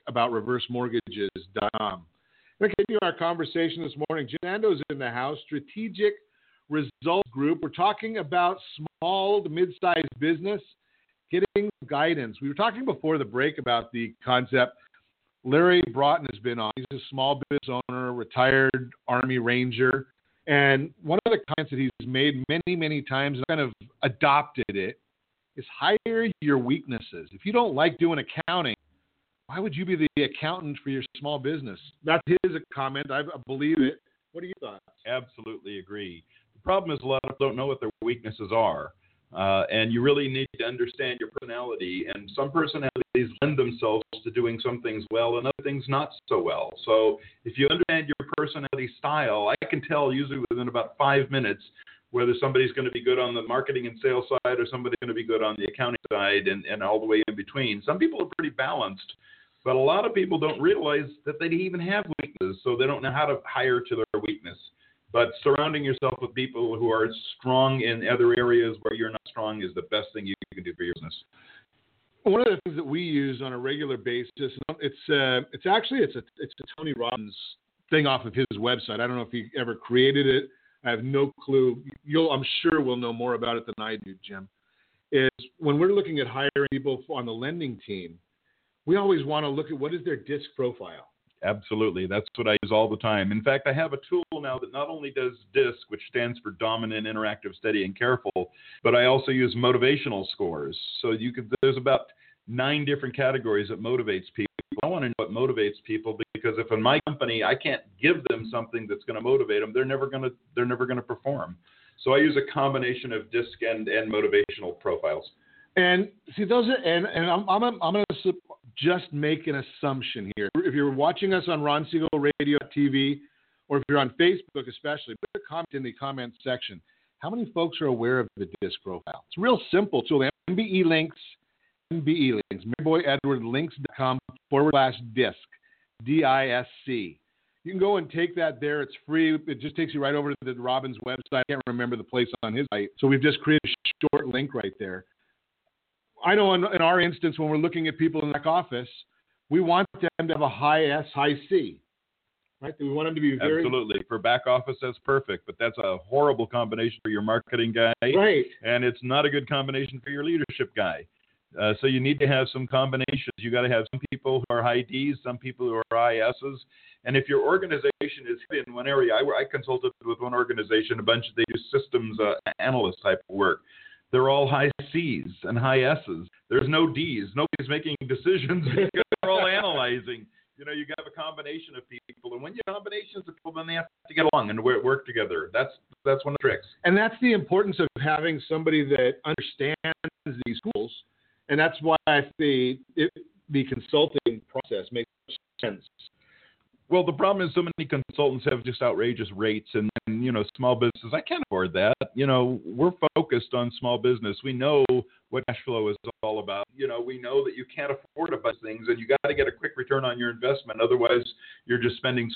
[SPEAKER 5] AskAboutReverseMortgages.com. We're going to continue our conversation this morning. Jim Nando's in the house. Strategic Results Group. We're talking about small to mid-sized business getting guidance. We were talking before the break about the concept. Larry Broughton has been on. He's a small business owner, retired Army Ranger. And one of the comments that he's made many, many times, and kind of adopted it, is hire your weaknesses. If you don't like doing accounting, why would you be the accountant for your small business? That's his comment. I believe it. What are your thoughts?
[SPEAKER 10] Absolutely agree. The problem is a lot of people don't know what their weaknesses are. And you really need to understand your personality. And some personalities lend themselves to doing some things well and other things not so well. So if you understand your personality style, I can tell usually within about 5 minutes whether somebody's going to be good on the marketing and sales side or somebody's going to be good on the accounting side and all the way in between. Some people are pretty balanced, but a lot of people don't realize that they even have weaknesses, so they don't know how to hire to their weakness. But surrounding yourself with people who are strong in other areas where you're not strong is the best thing you can do for your business.
[SPEAKER 5] One of the things that we use on a regular basis, it's a Tony Robbins thing off of his website. I don't know if he ever created it. I have no clue. I'm sure we'll know more about it than I do, Jim. Is when we're looking at hiring people on the lending team, we always want to look at what is their DISC profile.
[SPEAKER 10] Absolutely. That's what I use all the time. In fact, I have a tool now that not only does DISC, which stands for Dominant, Interactive, Steady, and Careful, but I also use motivational scores. So there's about 9 different categories that motivates people. I want to know what motivates people because if in my company I can't give them something that's going to motivate them, they're never going to perform. So I use a combination of DISC and motivational profiles.
[SPEAKER 5] And see those are, and I'm going to just make an assumption here. If you're watching us on Ron Siegel Radio TV, or if you're on Facebook especially, put a comment in the comment section. How many folks are aware of the DISC profile? It's real simple tool. MBE links. MaryBoyEdwardLinks.com/DISC, DISC. You can go and take that there. It's free. It just takes you right over to the Robbins website. I can't remember the place on his site. So we've just created a short link right there. I know in our instance, when we're looking at people in the back office, we want them to have a high S, high C. Right? We want them to be very...
[SPEAKER 10] Absolutely. For back office, that's perfect. But that's a horrible combination for your marketing guy.
[SPEAKER 5] Right.
[SPEAKER 10] And it's not a good combination for your leadership guy. So you need to have some combinations. You got to have some people who are high Ds, some people who are ISs. And if your organization is in one area, I consulted with one organization, they do systems analyst type of work. They're all high Cs and high S's. There's no Ds. Nobody's making decisions because they're all analyzing. You have a combination of people, and when you have combinations of people, then they have to get along and work together. That's one of the tricks.
[SPEAKER 5] And that's the importance of having somebody that understands these tools, and that's why the consulting process makes sense.
[SPEAKER 10] Well, the problem is so many consultants have just outrageous rates, and small businesses, I can't afford that. We're focused on small business. We know what cash flow is all about. We know that you can't afford a bunch of things, and you got to get a quick return on your investment. Otherwise, you're just spending.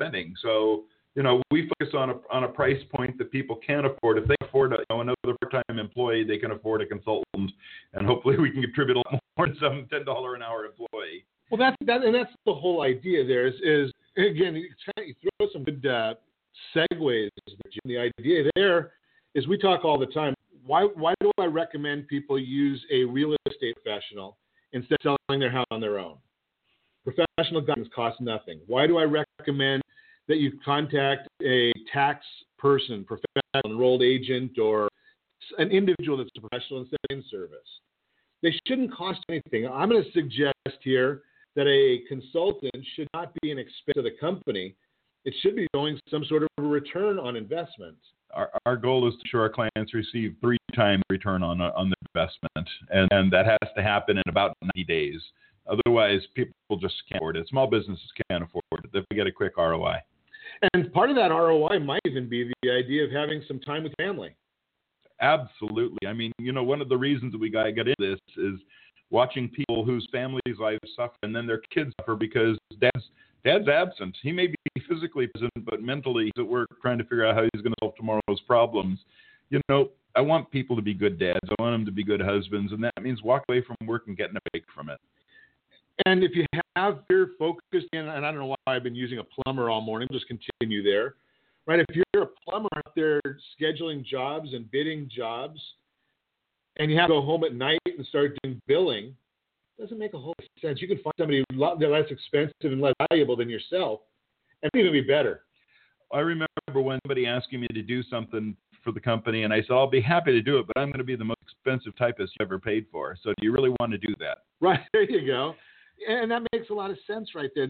[SPEAKER 10] So, we focus on a price point that people can afford. If they afford another part-time employee, they can afford a consultant, and hopefully we can contribute a lot more than some $10 an hour employee.
[SPEAKER 5] Well, that's the whole idea. There is again, you throw some good segues. The idea there is we talk all the time. Why do I recommend people use a real estate professional instead of selling their house on their own? Professional guidance costs nothing. Why do I recommend that you contact a tax person, professional enrolled agent, or an individual that's a professional instead of in service? They shouldn't cost anything. I'm going to suggest here that a consultant should not be an expense to the company. It should be showing some sort of a return on investment.
[SPEAKER 10] Our goal is to ensure our clients receive 3 times return on their investment, and that has to happen in about 90 days. Otherwise, people just can't afford it. Small businesses can't afford it. They get a quick ROI.
[SPEAKER 5] And part of that ROI might even be the idea of having some time with family.
[SPEAKER 10] Absolutely. I mean, one of the reasons that we got to get into this is watching people whose families' lives suffer, and then their kids suffer because dad's absent. He may be physically present, but mentally he's at work trying to figure out how he's going to solve tomorrow's problems. I want people to be good dads. I want them to be good husbands, and that means walk away from work and getting a break from it.
[SPEAKER 5] And if you have your focused in, and I don't know why I've been using a plumber all morning, just continue there, right? If you're a plumber out there scheduling jobs and bidding jobs, and you have to go home at night and start doing billing, it doesn't make a whole lot of sense. You can find somebody a lot less expensive and less valuable than yourself, and even be better.
[SPEAKER 10] I remember when somebody asking me to do something for the company, and I said, I'll be happy to do it, but I'm going to be the most expensive typist you ever paid for. So do you really want to do that?
[SPEAKER 5] Right, there you go. And that makes a lot of sense right there.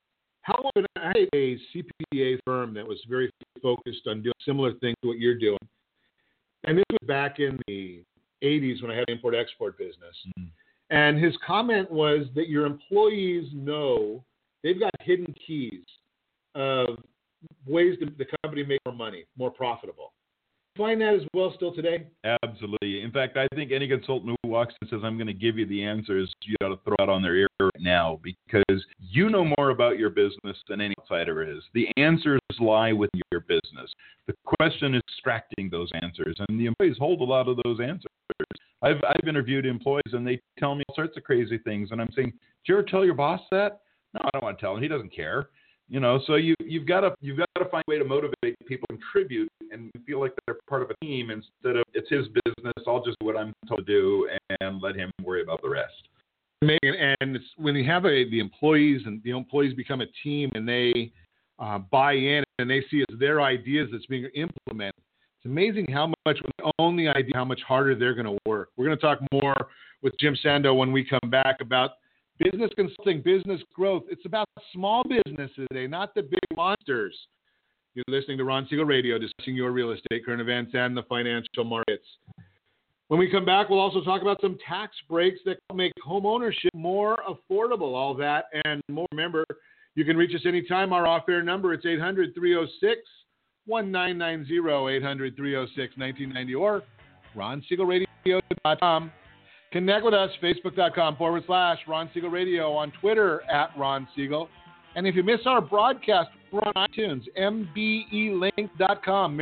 [SPEAKER 5] I had a CPA firm that was very focused on doing similar things to what you're doing. And this was back in the 80s when I had an import-export business. Mm-hmm. And his comment was that your employees know they've got hidden keys of ways that the company make more money, more profitable. Find that as well still today?
[SPEAKER 10] Absolutely. In fact, I think any consultant who walks in and says, I'm going to give you the answers, you got to throw out on their ear right now, because you know more about your business than any outsider is. The answers lie within your business. The question is extracting those answers, and the employees hold a lot of those answers. I've interviewed employees, and they tell me all sorts of crazy things, and I'm saying, did you ever tell your boss that? No, I don't want to tell him. He doesn't care. So you've got to find a way to motivate people to contribute and feel like they're part of a team instead of it's his business. I'll just do what I'm told to do and let him worry about the rest.
[SPEAKER 5] And it's when you have the employees and the employees become a team and they buy in and they see it's their ideas that's being implemented. It's amazing how much when they own the idea, how much harder they're going to work. We're going to talk more with Jim Sando when we come back about business consulting, business growth. It's about small businesses today, not the big monsters. You're listening to Ron Siegel Radio, discussing your real estate, current events, and the financial markets. When we come back, we'll also talk about some tax breaks that make home ownership more affordable. All that and more. Remember, you can reach us anytime. Our off-air number, it's 800-306-1990, 800-306-1990, or RonSiegelRadio.com. Connect with us, Facebook.com/Ron Siegel Radio, on Twitter @Ron Siegel. And if you miss our broadcast, we're on iTunes, mbelink.com,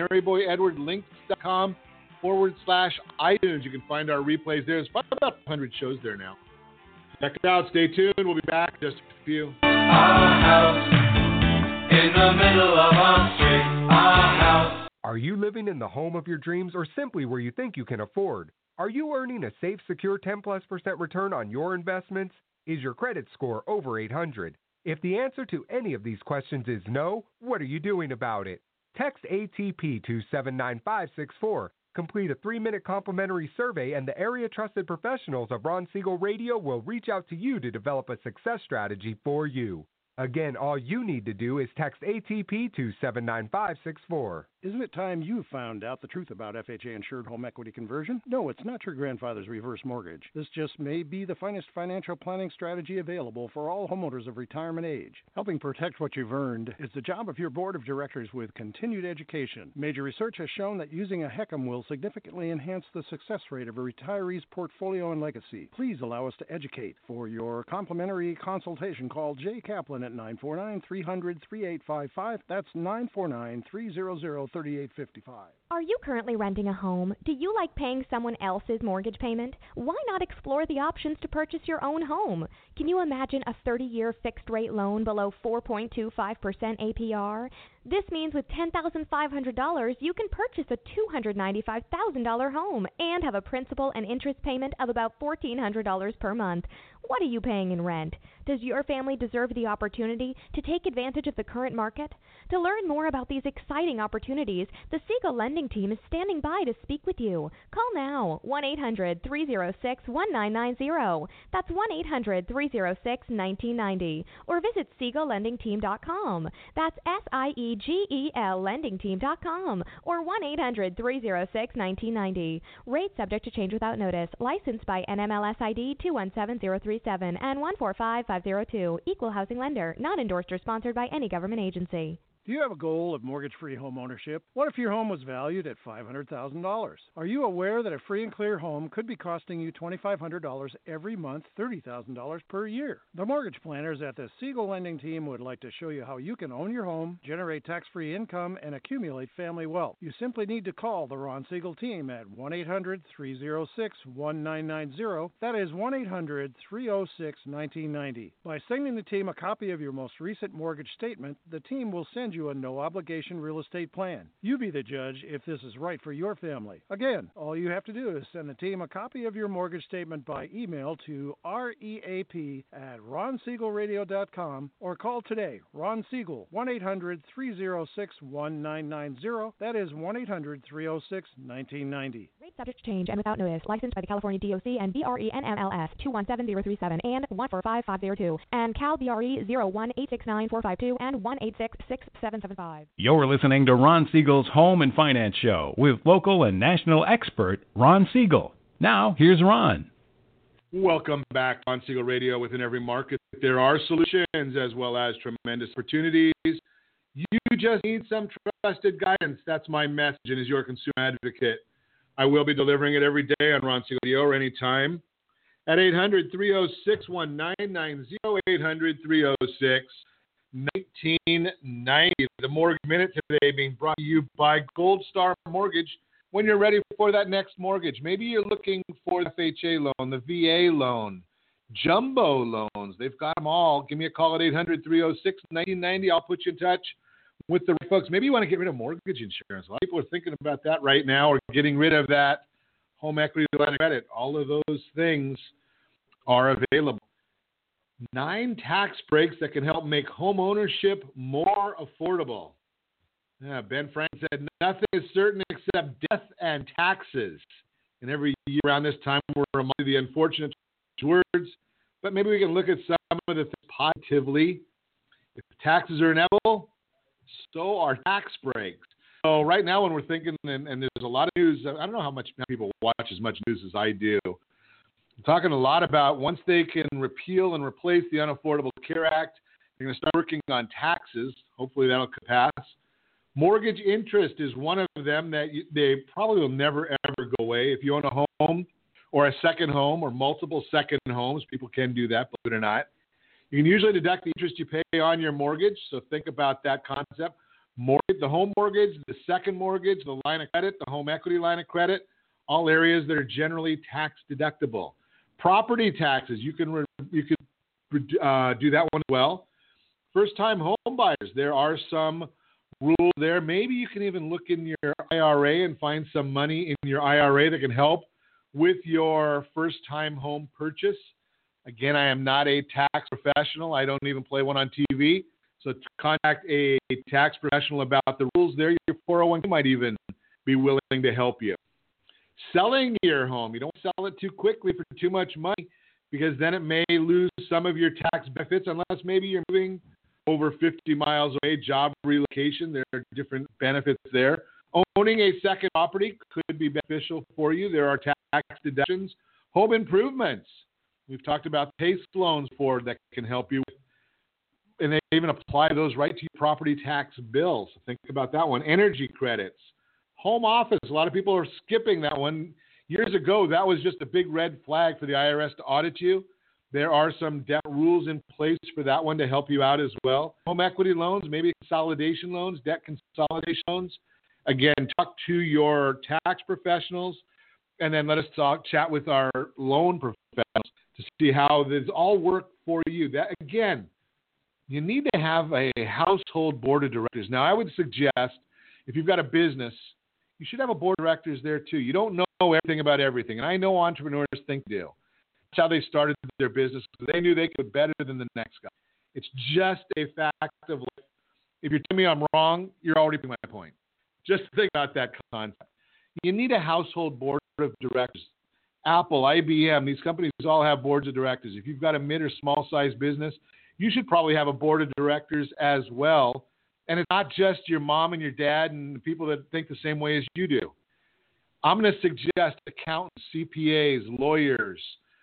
[SPEAKER 5] maryboyedwardlinks.com/iTunes. You can find our replays there. There's about 100 shows there now. Check it out. Stay tuned. We'll be back in just a few.
[SPEAKER 11] Our house in the middle of our street. Our house.
[SPEAKER 2] Are you living in the home of your dreams or simply where you think you can afford? Are you earning a safe, secure 10+% return on your investments? Is your credit score over 800? If the answer to any of these questions is no, what are you doing about it? Text ATP to 79564. Complete a 3-minute complimentary survey, and the area trusted professionals of Ron Siegel Radio will reach out to you to develop a success strategy for you. Again, all you need to do is text ATP to 79564.
[SPEAKER 3] Isn't it time you found out the truth about FHA-insured home equity conversion? No, it's not your grandfather's reverse mortgage. This just may be the finest financial planning strategy available for all homeowners of retirement age. Helping protect what you've earned is the job of your board of directors with continued education. Major research has shown that using a HECM will significantly enhance the success rate of a retiree's portfolio and legacy. Please allow us to educate. For your complimentary consultation, call Jay Kaplan at 949-300-3855. That's 949-300-3855.
[SPEAKER 1] Are you currently renting a home? Do you like paying someone else's mortgage payment? Why not explore the options to purchase your own home? Can you imagine a 30-year fixed-rate loan below 4.25% APR? This means with $10,500, you can purchase a $295,000 home and have a principal and interest payment of about $1,400 per month. What are you paying in rent? Does your family deserve the opportunity to take advantage of the current market? To learn more about these exciting opportunities, the Siegel Lending Team is standing by to speak with you. Call now, 1-800-306-1990. That's 1-800-306-1990. Or visit SiegelLendingTeam.com. That's SIEGEL LendingTeam.com. Or 1-800-306-1990. Rate subject to change without notice. Licensed by NMLS ID 217037 and 145502. Equal housing lender. Not endorsed or sponsored by any government agency.
[SPEAKER 3] Do you have a goal of mortgage-free home ownership? What if your home was valued at $500,000? Are you aware that a free and clear home could be costing you $2,500 every month, $30,000 per year? The mortgage planners at the Siegel Lending Team would like to show you how you can own your home, generate tax-free income, and accumulate family wealth. You simply need to call the Ron Siegel Team at 1-800-306-1990. That is 1-800-306-1990. By sending the team a copy of your most recent mortgage statement, the team will send you a no-obligation real estate plan. You be the judge if this is right for your family. Again, all you have to do is send the team a copy of your mortgage statement by email to reap@ronsiegelradio.com or call today. Ron Siegel, 1-800-306-1990. That is 1-800-306-1990.
[SPEAKER 1] Rate subject to change and without notice. Licensed by the California DOC and BRENMLS 217037 and 145502 and Cal BRE 01869452 and 1866775.
[SPEAKER 9] You're listening to Ron Siegel's Home and Finance Show with local and national expert Ron Siegel. Now, here's Ron.
[SPEAKER 5] Welcome back to Ron Siegel Radio. Within every market, there are solutions as well as tremendous opportunities. You just need some trusted guidance. That's my message, and as your consumer advocate, I will be delivering it every day on Ron Siegel Radio or anytime at 800-306-1990, 800-306-1990. The Mortgage Minute today being brought to you by Gold Star Mortgage. When you're ready for that next mortgage, maybe you're looking for the FHA loan, the VA loan, jumbo loans. They've got them all. Give me a call at 800-306-1990. I'll put you in touch with the folks. Maybe you want to get rid of mortgage insurance. A lot of people are thinking about that right now, or getting rid of that home equity line of credit. All of those things are available. 9 tax breaks that can help make home ownership more affordable. Ben Frank said, nothing is certain except death and taxes. And every year around this time, we're reminded of the unfortunate words, but maybe we can look at some of the things positively. If taxes are inevitable, so are tax breaks. So right now when we're thinking, and there's a lot of news, I don't know how much people watch as much news as I do. I'm talking a lot about once they can repeal and replace the Unaffordable Care Act, they're going to start working on taxes. Hopefully that'll pass. Mortgage interest is one of them that they probably will never, ever go away. If you own a home or a second home or multiple second homes, people can do that, believe it or not. You can usually deduct the interest you pay on your mortgage, so think about that concept. The home mortgage, the second mortgage, the line of credit, the home equity line of credit, all areas that are generally tax deductible. Property taxes, you can do that one as well. First-time home buyers, there are some rules there. Maybe you can even look in your IRA and find some money in your IRA that can help with your first-time home purchase. Again, I am not a tax professional. I don't even play one on TV. So contact a tax professional about the rules there. Your 401k might even be willing to help you. Selling your home. You don't sell it too quickly for too much money because then it may lose some of your tax benefits unless maybe you're moving over 50 miles away, job relocation. There are different benefits there. Owning a second property could be beneficial for you. There are tax deductions. Home improvements. We've talked about PACE loans for that can help you with, and they even apply those right to your property tax bills. Think about that one. Energy credits. Home office. A lot of people are skipping that one. Years ago, that was just a big red flag for the IRS to audit you. There are some debt rules in place for that one to help you out as well. Home equity loans, maybe consolidation loans, debt consolidation loans. Again, talk to your tax professionals, and then let us chat with our loan professionals to see how this all work for you. That again, you need to have a household board of directors. Now, I would suggest if you've got a business, you should have a board of directors there too. You don't know everything about everything, and I know entrepreneurs think they do. That's how they started their business. They knew they could better than the next guy. It's just a fact of life. If you're telling me I'm wrong, you're already proving my point. Just think about that concept. You need a household board of directors. Apple, IBM, these companies all have boards of directors. If you've got a mid or small size business, you should probably have a board of directors as well. And it's not just your mom and your dad and the people that think the same way as you do. I'm going to suggest accountants, CPAs, lawyers,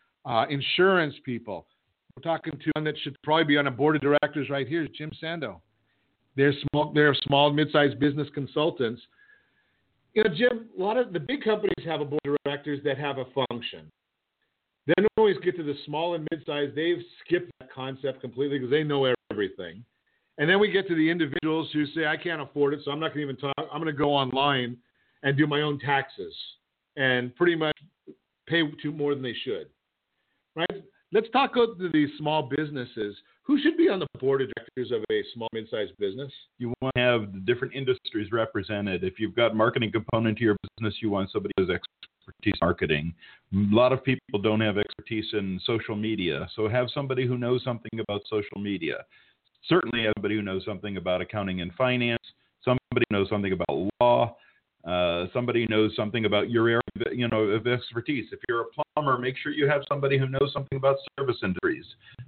[SPEAKER 5] insurance people. We're talking to one that should probably be on a board of directors right here, Jim Sando. They're small, mid-sized business consultants. You know, Jim, a lot of the big companies have a board of directors that have a function. They don't always get to the small and mid-sized. They've skipped that concept completely because they know everything. And then we get to the individuals who say, I can't afford it, so I'm not going to even talk. I'm going to go online and do my own taxes and pretty much pay more than they should. Right? Let's talk about these small businesses. Who should be on the board of directors of a small, mid-sized business?
[SPEAKER 10] You want to have the different industries represented. If you've got marketing component to your business, you want somebody who has expertise in marketing. A lot of people don't have expertise in social media, so have somebody who knows something about social media. Certainly somebody who knows something about accounting and finance, somebody who knows something about law, somebody who knows something about your area of expertise. If you're a plumber, make sure you have somebody who knows something about service industries.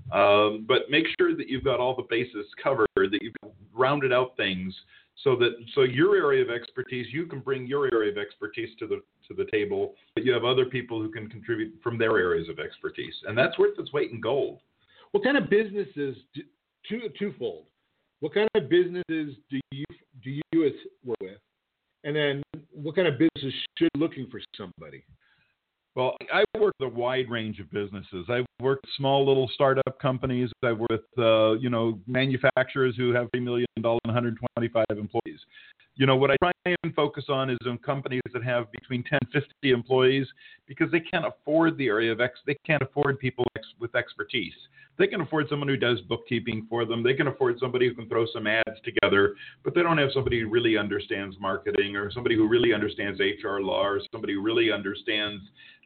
[SPEAKER 10] But make sure that you've got all the bases covered, that you've rounded out things so your area of expertise, you can bring your area of expertise to the table, but you have other people who can contribute from their areas of expertise. And that's worth its weight in gold.
[SPEAKER 5] What kind of businesses, twofold, what kind of businesses do you work with? And then what kind of business should be looking for somebody?
[SPEAKER 10] Well, I work with a wide range of businesses. I've worked with small little startup companies. I work with, manufacturers who have $3 million and 125 employees. What I try and focus on is on companies that have between 10 and 50 employees because they can't afford the area of they can't afford people with expertise. They can afford someone who does bookkeeping for them. They can afford somebody who can throw some ads together, but they don't have somebody who really understands marketing or somebody who really understands HR law or somebody who really understands,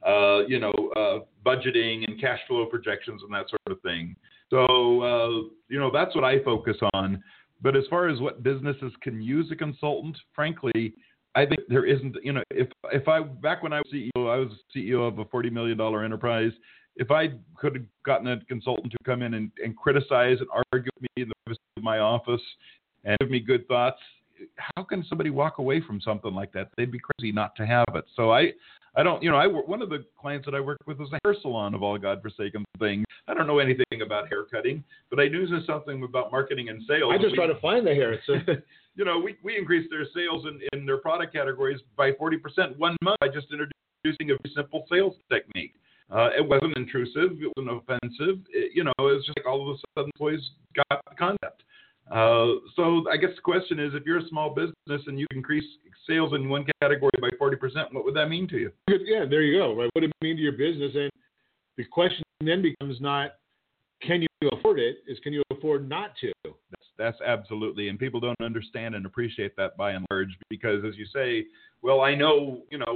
[SPEAKER 10] budgeting and cash flow projections and that sort of thing. So, that's what I focus on. But as far as what businesses can use a consultant, frankly, I think there isn't, back when I was CEO, I was CEO of a $40 million enterprise. If I could have gotten a consultant to come in and criticize and argue with me in the privacy of my office and give me good thoughts, how can somebody walk away from something like that? They'd be crazy not to have it. So I don't, one of the clients that I worked with was a hair salon of all godforsaken things. I don't know anything about hair cutting, but I knew something about marketing and sales.
[SPEAKER 5] I just try to find the hair.
[SPEAKER 10] We increased their sales in their product categories by 40% 1 month by just introducing a very simple sales technique. It wasn't intrusive. It wasn't offensive. It was just like all of a sudden employees got the concept. So I guess the question is, if you're a small business and you increase sales in one category by 40%, what would that mean to you?
[SPEAKER 5] Yeah, there you go. Right? What would it mean to your business? And the question then becomes not, can you afford it? Is can you afford not to?
[SPEAKER 10] That's absolutely. And people don't understand and appreciate that by and large because, as you say, well, I know,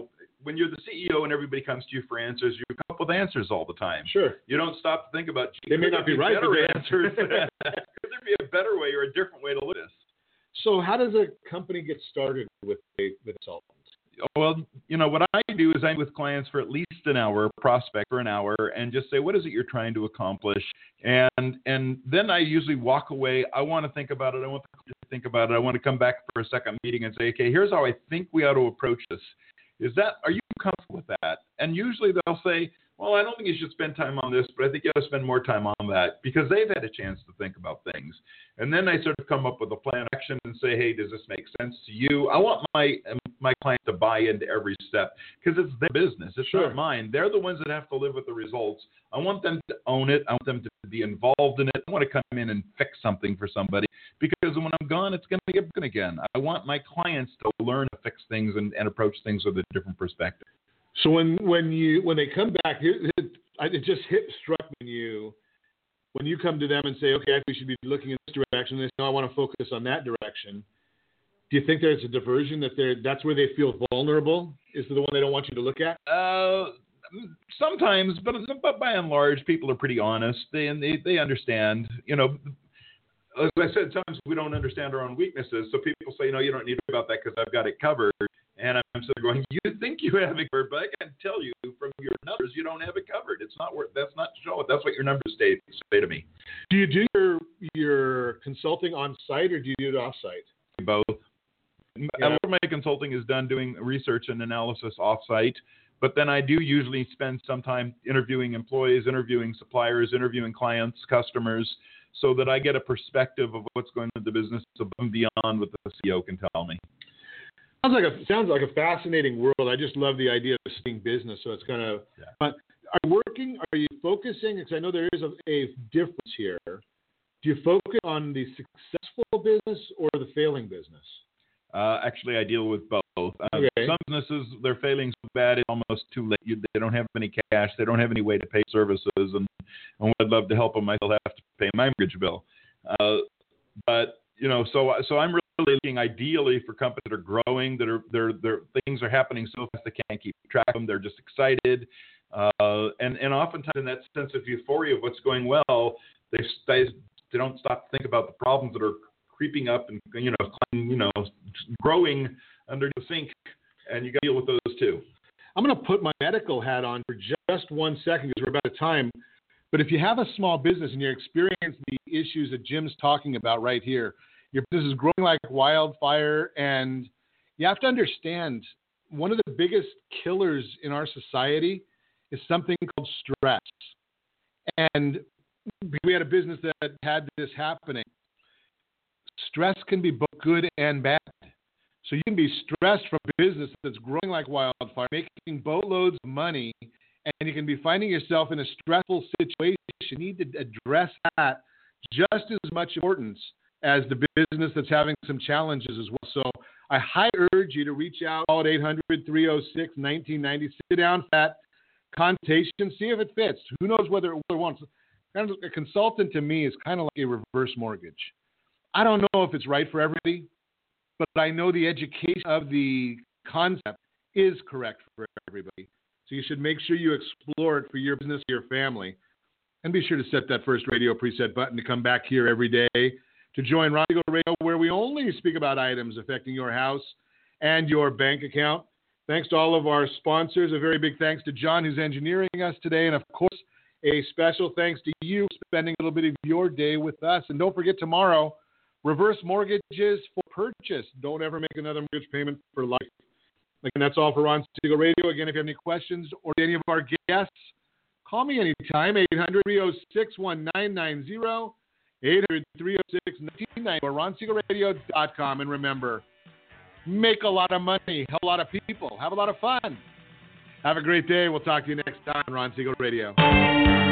[SPEAKER 10] when you're the CEO and everybody comes to you for answers, you come up with answers all the time.
[SPEAKER 5] Sure.
[SPEAKER 10] You don't stop to think about,
[SPEAKER 5] they may not be right, but they
[SPEAKER 10] answers. Could there be a better way or a different way to look at this?
[SPEAKER 5] So how does a company get started with a consultant?
[SPEAKER 10] Well, what I do is I meet with clients for at least an hour, prospect for an hour, and just say, what is it you're trying to accomplish? And then I usually walk away. I want to think about it. I want to think about it. I want to come back for a second meeting and say, okay, here's how I think we ought to approach this. Are you comfortable with that? And usually they'll say, well, I don't think you should spend time on this, but I think you ought to spend more time on that, because they've had a chance to think about things. And then I sort of come up with a plan of action and say, hey, does this make sense to you? I want my client to buy into every step, because it's their business. It's not mine. They're the ones that have to live with the results. I want them to own it. I want them to be involved in it. I want to come in and fix something for somebody, because when I'm gone, it's going to get broken again. I want my clients to learn to fix things and approach things with a different perspective.
[SPEAKER 5] So when they come back, it just struck me when you come to them and say, okay, I think we should be looking in this direction. They say, no, I want to focus on that direction. Do you think there's a diversion that's where they feel vulnerable? Is the one they don't want you to look at?
[SPEAKER 10] Sometimes, but by and large, people are pretty honest. They understand. As I said, sometimes we don't understand our own weaknesses. So people say, you don't need to worry about that because I've got it covered. And I'm sort of going, you think you have it covered, but I can tell you from your numbers, you don't have it covered. It's not worth. That's not show it. That's what your numbers say to me.
[SPEAKER 5] Do you do your consulting on site, or do you do it off site?
[SPEAKER 10] Both. Yeah. A lot of my consulting is done doing research and analysis off site, but then I do usually spend some time interviewing employees, interviewing suppliers, interviewing clients, customers, so that I get a perspective of what's going on in the business above and beyond what the CEO can tell me.
[SPEAKER 5] Sounds like a fascinating world. I just love the idea of seeing business. So it's kind of. Yeah. Are you focusing? Because I know there is a difference here. Do you focus on the successful business or the failing business?
[SPEAKER 10] Actually, I deal with both.
[SPEAKER 5] Okay.
[SPEAKER 10] Some businesses, they're failing so bad it's almost too late. They don't have any cash. They don't have any way to pay services, and I'd love to help them. I still have to pay my mortgage bill. So I'm really looking ideally for companies that are growing, that are things are happening so fast they can't keep track of them. They're just excited, and oftentimes in that sense of euphoria of what's going well, they don't stop to think about the problems that are creeping up and growing under the sink, and you got to deal with those too.
[SPEAKER 5] I'm going to put my medical hat on for just 1 second because we're about out of time. But if you have a small business and you're experiencing the issues that Jim's talking about right here, your business is growing like wildfire, and you have to understand one of the biggest killers in our society is something called stress. And we had a business that had this happening. Stress can be both good and bad. So you can be stressed from a business that's growing like wildfire, making boatloads of money, and you can be finding yourself in a stressful situation. You need to address that just as much importance as the business that's having some challenges as well. So I highly urge you to reach out, call at 800-306-1990. Sit down for that consultation, see if it fits. Who knows whether it wants. Kind of a consultant to me is kind of like a reverse mortgage. I don't know if it's right for everybody, but I know the education of the concept is correct for everybody. So you should make sure you explore it for your business, your family. And be sure to set that first radio preset button to come back here every day to join Ron Siegel Radio, where we only speak about items affecting your house and your bank account. Thanks to all of our sponsors. A very big thanks to John, who's engineering us today. And, of course, a special thanks to you for spending a little bit of your day with us. And don't forget tomorrow, reverse mortgages for purchase. Don't ever make another mortgage payment for life. Again, that's all for Ron Siegel Radio. Again, if you have any questions or any of our guests, call me anytime, 800-306-1990, 800-306-1990, or RonSiegelRadio.com. And remember, make a lot of money, help a lot of people, have a lot of fun. Have a great day. We'll talk to you next time on Ron Siegel Radio.